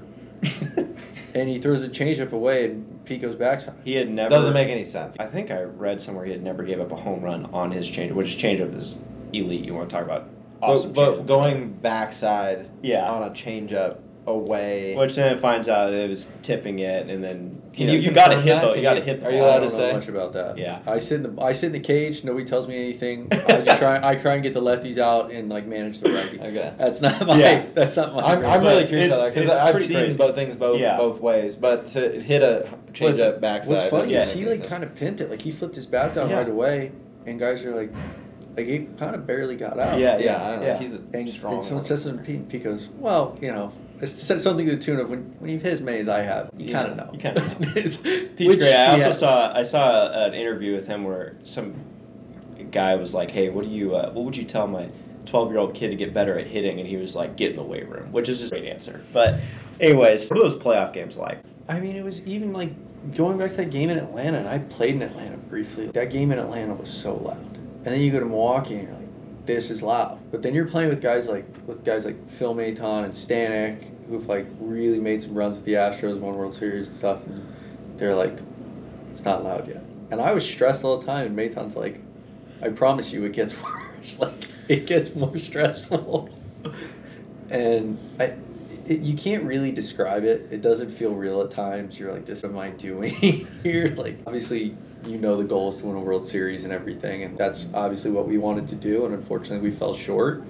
and he throws a changeup away and Pico's backside. He had never. Doesn't make any sense. I think I read somewhere he had never gave up a home run on his changeup, which his changeup is elite. You want to talk about awesome but, but changeup. going backside Yeah. on a changeup away. Which then it finds out it was tipping it, and then Can you, you know, you got to confirm hit that? though. Can You got to you- hit the are you ball. allowed I to don't know say? much about that. Yeah. I sit in the I sit in the cage. Nobody tells me anything. I just try I try and get the lefties out and like manage the righty. Okay. That's not my. Yeah. That's not my. I'm, I'm But really curious it's- about that because it's I've pretty seen crazy. both things both Yeah. both ways. But to hit a change Listen, up backside. What's funny doesn't is make he any like sense. kind of pinned it. Like he flipped his bat down Yeah. right away, and guys are like, like he kind of barely got out. Yeah, Yeah, I don't know. Yeah. He's a And, strong. and someone says something, Pete, Pete goes, well, you know, it said something to the tune of when when you've hit as many as I have, you Yeah, kind of know. you kinda know. It's- Pete's which great. I he also has. saw I saw an interview with him where some guy was like, "Hey, what do you uh, what would you tell my twelve year old kid to get better at hitting?" And he was like, "Get in the weight room," which is just a great answer. But anyways, what are those playoff games like? I mean, it was even like going back to that game in Atlanta, and I played in Atlanta briefly. That game in Atlanta was so loud. And then you go to Milwaukee, and you're like, this is loud. But then you're playing with guys like with guys like Phil Maton and Stanek, who've like really made some runs with the Astros, won World Series and stuff. And they're like, it's not loud yet. And I was stressed all the time, and Maton's like, I promise you, it gets worse. Like it gets more stressful. And I. It, you can't really describe it. It doesn't feel real at times. You're like, this, what am I doing here? Like, obviously, you know the goal is to win a World Series and everything, and that's obviously what we wanted to do, and unfortunately, we fell short.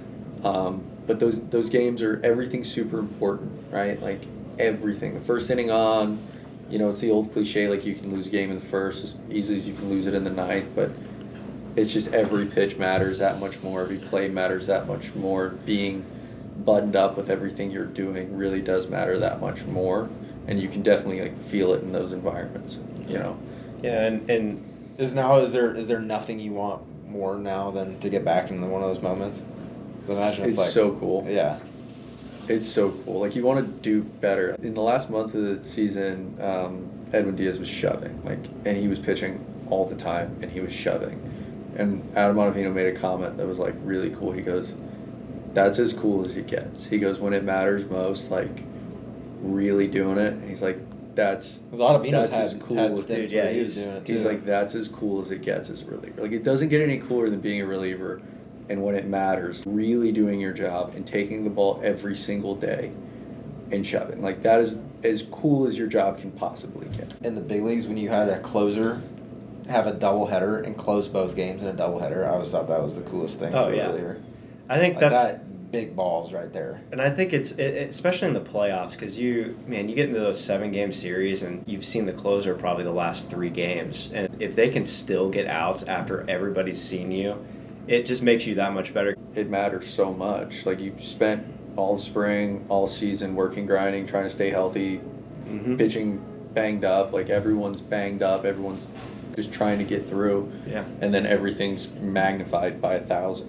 Um, but those those games are everything's super important, right? Like everything. The first inning on, you know, it's the old cliche, like you can lose a game in the first as easily as you can lose it in the ninth, but it's just every pitch matters that much more. Every play matters that much more. Being buttoned up with everything you're doing really does matter that much more, and you can definitely like feel it in those environments, you know. Yeah, and, and Is now is there is there nothing you want more now than to get back into one of those moments? So imagine It's it's, like so cool. Yeah. It's so cool. Like you want to do better. In the last month of the season, um, Edwin Diaz was shoving, like, and he was pitching all the time, and he was shoving. And Adam Ottavino made a comment that was like really cool. He goes, "That's as cool as it gets." He goes, "When it matters most, like, really doing it." And he's like, "That's." Because Ottavino's That's as had, cool had as- stints Dude, yeah, where he was he's- doing it too. He's like, that's as cool as it gets as a reliever. Like, it doesn't get any cooler than being a reliever. And when it matters, really doing your job and taking the ball every single day and shoving. Like, that is as cool as your job can possibly get. in the big leagues when you had a closer have a doubleheader and close both games in a doubleheader. I always thought that was the coolest thing Oh, for yeah. a reliever. I think Like that's that big balls right there. And I think it's it, it- especially in the playoffs because you man you get into those seven game series and you've seen the closer probably the last three games, and if they can still get outs after everybody's seen you, it just makes you that much better. It matters so much. Like, you spent all spring, all season working, grinding, trying to stay healthy, Mhm. pitching banged up. Like, everyone's banged up. Everyone's just trying to get through. Yeah. And then everything's magnified by a thousand.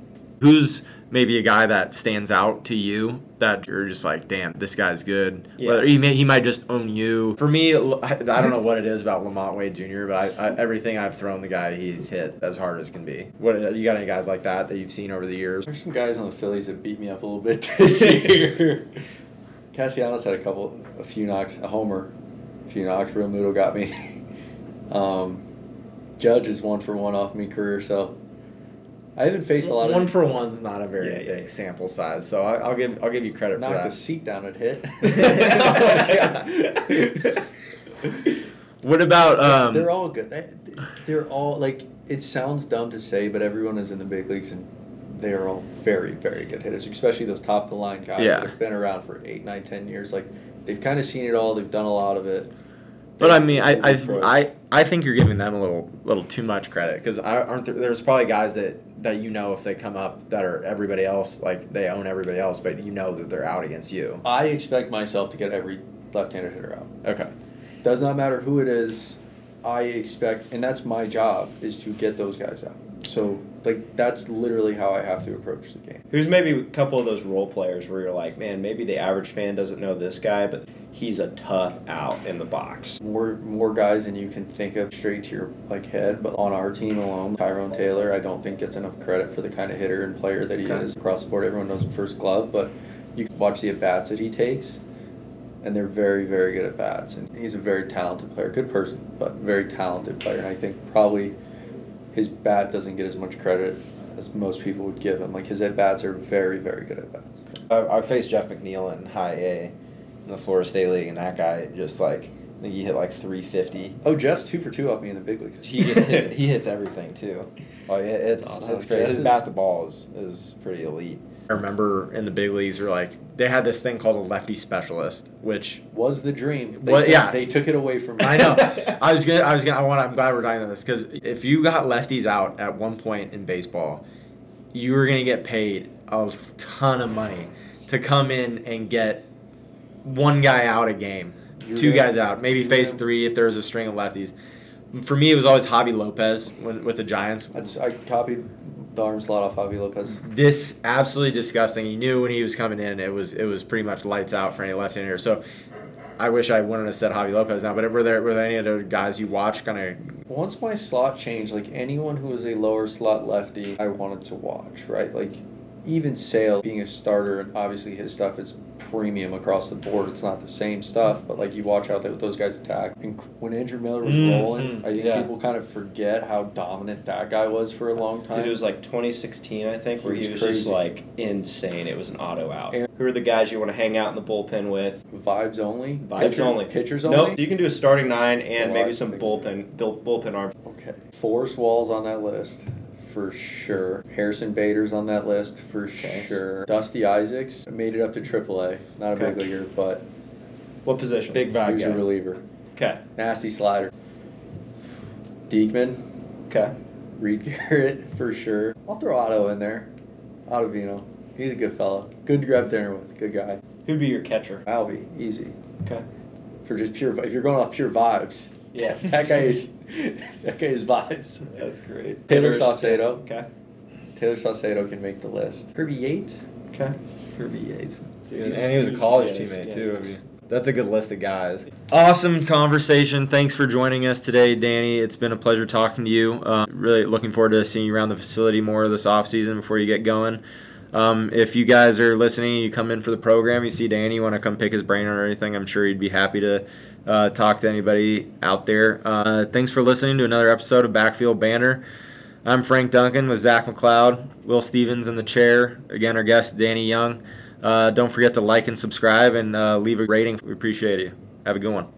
Who's maybe a guy that stands out to you that you're just like, damn, this guy's good? Yeah. Whether he may he might just own you. For me, I I don't know what it is about Lamont Wade Junior, but I, I, everything I've thrown the guy, he's hit as hard as can be. What you got any guys like that that you've seen over the years? There's some guys on the Phillies that beat me up a little bit this year. Castellanos had a couple, a few knocks, a homer, a few knocks. Real Muto got me. um, Judge is one for one off me career, so I haven't faced a lot of One for one's not a very Yeah, yeah. big sample size, so I, I'll give I'll give you credit for knocked that. the seat down at hit. What about um? They're all good. They- They're all like, it sounds dumb to say, but everyone is in the big leagues and they are all very, very good hitters, especially those top of the line guys Yeah. that have been around for eight, nine, ten years. Like, they've kind of seen it all. They've done a lot of it. But I mean, I I, Approach. I I think you're giving them a little little too much credit because aren't there, there's probably guys that, that you know if they come up that are everybody else, like they own everybody else, but you know that they're out against you. I expect myself to get every left-handed hitter out. Okay. Does not matter who it is. I expect, and that's my job, is to get those guys out. So, like, that's literally how I have to approach the game. Who's maybe a couple of those role players where you're like, man, maybe the average fan doesn't know this guy, but he's a tough out in the box. More more guys than you can think of straight to your like head, but on our team alone, Tyrone Taylor, I don't think gets enough credit for the kind of hitter and player that he Okay. is. Across the board, everyone knows him first glove, but you can watch the at-bats that he takes, and they're very, very good at-bats. And he's a very talented player, good person, but very talented player. And I think probably his bat doesn't get as much credit as most people would give him. Like, his at-bats are very, very good at-bats. I, I faced Jeff McNeil in high A in the Florida State League, and that guy just like I think he hit like three fifty. Oh, Jeff's two for two off me in the big leagues. He just hits, he hits everything too. Like it, it's That's awesome. it's great. His Jeff bat is- to ball is, is pretty elite. I remember in the big leagues, were like they had this thing called a lefty specialist, which Was the dream. They Well, took, yeah. They took it away from me. I know. I was gonna. I was gonna. I want. I'm glad we're talking about this because if you got lefties out at one point in baseball, you were gonna get paid a ton of money to come in and get one guy out a game, You're two gonna- guys out, maybe you're face gonna- three if there was a string of lefties. For me, it was always Javi Lopez when, with the Giants. That's, I copied the arm slot off Javi Lopez. This absolutely disgusting. He knew when he was coming in, it was it was pretty much lights out for any left-hander. So I wish I wouldn't have said Javi Lopez now. But were there were there any other guys you watched kind of? Once my slot changed, like anyone who was a lower slot lefty, I wanted to watch, right? Like even Sale being a starter, and obviously his stuff is premium across the board. It's not the same stuff, but like you watch how they, those guys attack. And when Andrew Miller was Mhm, rolling, I think yeah. people kind of forget how dominant that guy was for a long time. Dude, it was like twenty sixteen, I think, He where he was was just crazy. like insane. It was an auto out. And- Who are the guys you want to hang out in the bullpen with? Vibes only. Vibes Pitcher- only. Pitchers Nope. only. You can do a starting nine That's and a maybe lot. some bullpen buill, bullpen arm. Okay. Forrest Wall's on that list for sure. Harrison Bader's on that list for Okay. sure. Dusty Isaacs made it up to triple A. Not a Okay. big leaguer, but What position? Big he vibe was a guy. reliever. Okay. Nasty slider. Diekman, Okay. Reed Garrett for sure. I'll throw Otto in there. Ottavino. He's a good fellow. Good to grab dinner with. Good guy. Who'd be your catcher? Alvy, easy. Okay. For just pure, if you're going off pure vibes, Yeah. that guy is, that guy is vibes. That's great. Taylor Saucedo. Okay. Taylor Saucedo can make the list. Kirby Yates. Okay. Kirby Yates. Yeah, And he was a college yeah, teammate yeah, too. he I was. mean, that's a good list of guys. Awesome conversation. Thanks for joining us today, Danny. It's been a pleasure talking to you. Uh, really looking forward to seeing you around the facility more this off season before you get going. Um, if you guys are listening, you come in for the program, you see Danny, you want to come pick his brain or anything, I'm sure he'd be happy to uh, talk to anybody out there. Uh, thanks for listening to another episode of Backfield Banter. I'm Frank Duncan with Zach McLeod, Will Stevens in the chair. Again, our guest, Danny Young. Uh, don't forget to like and subscribe and uh, leave a rating. We appreciate you. Have a good one.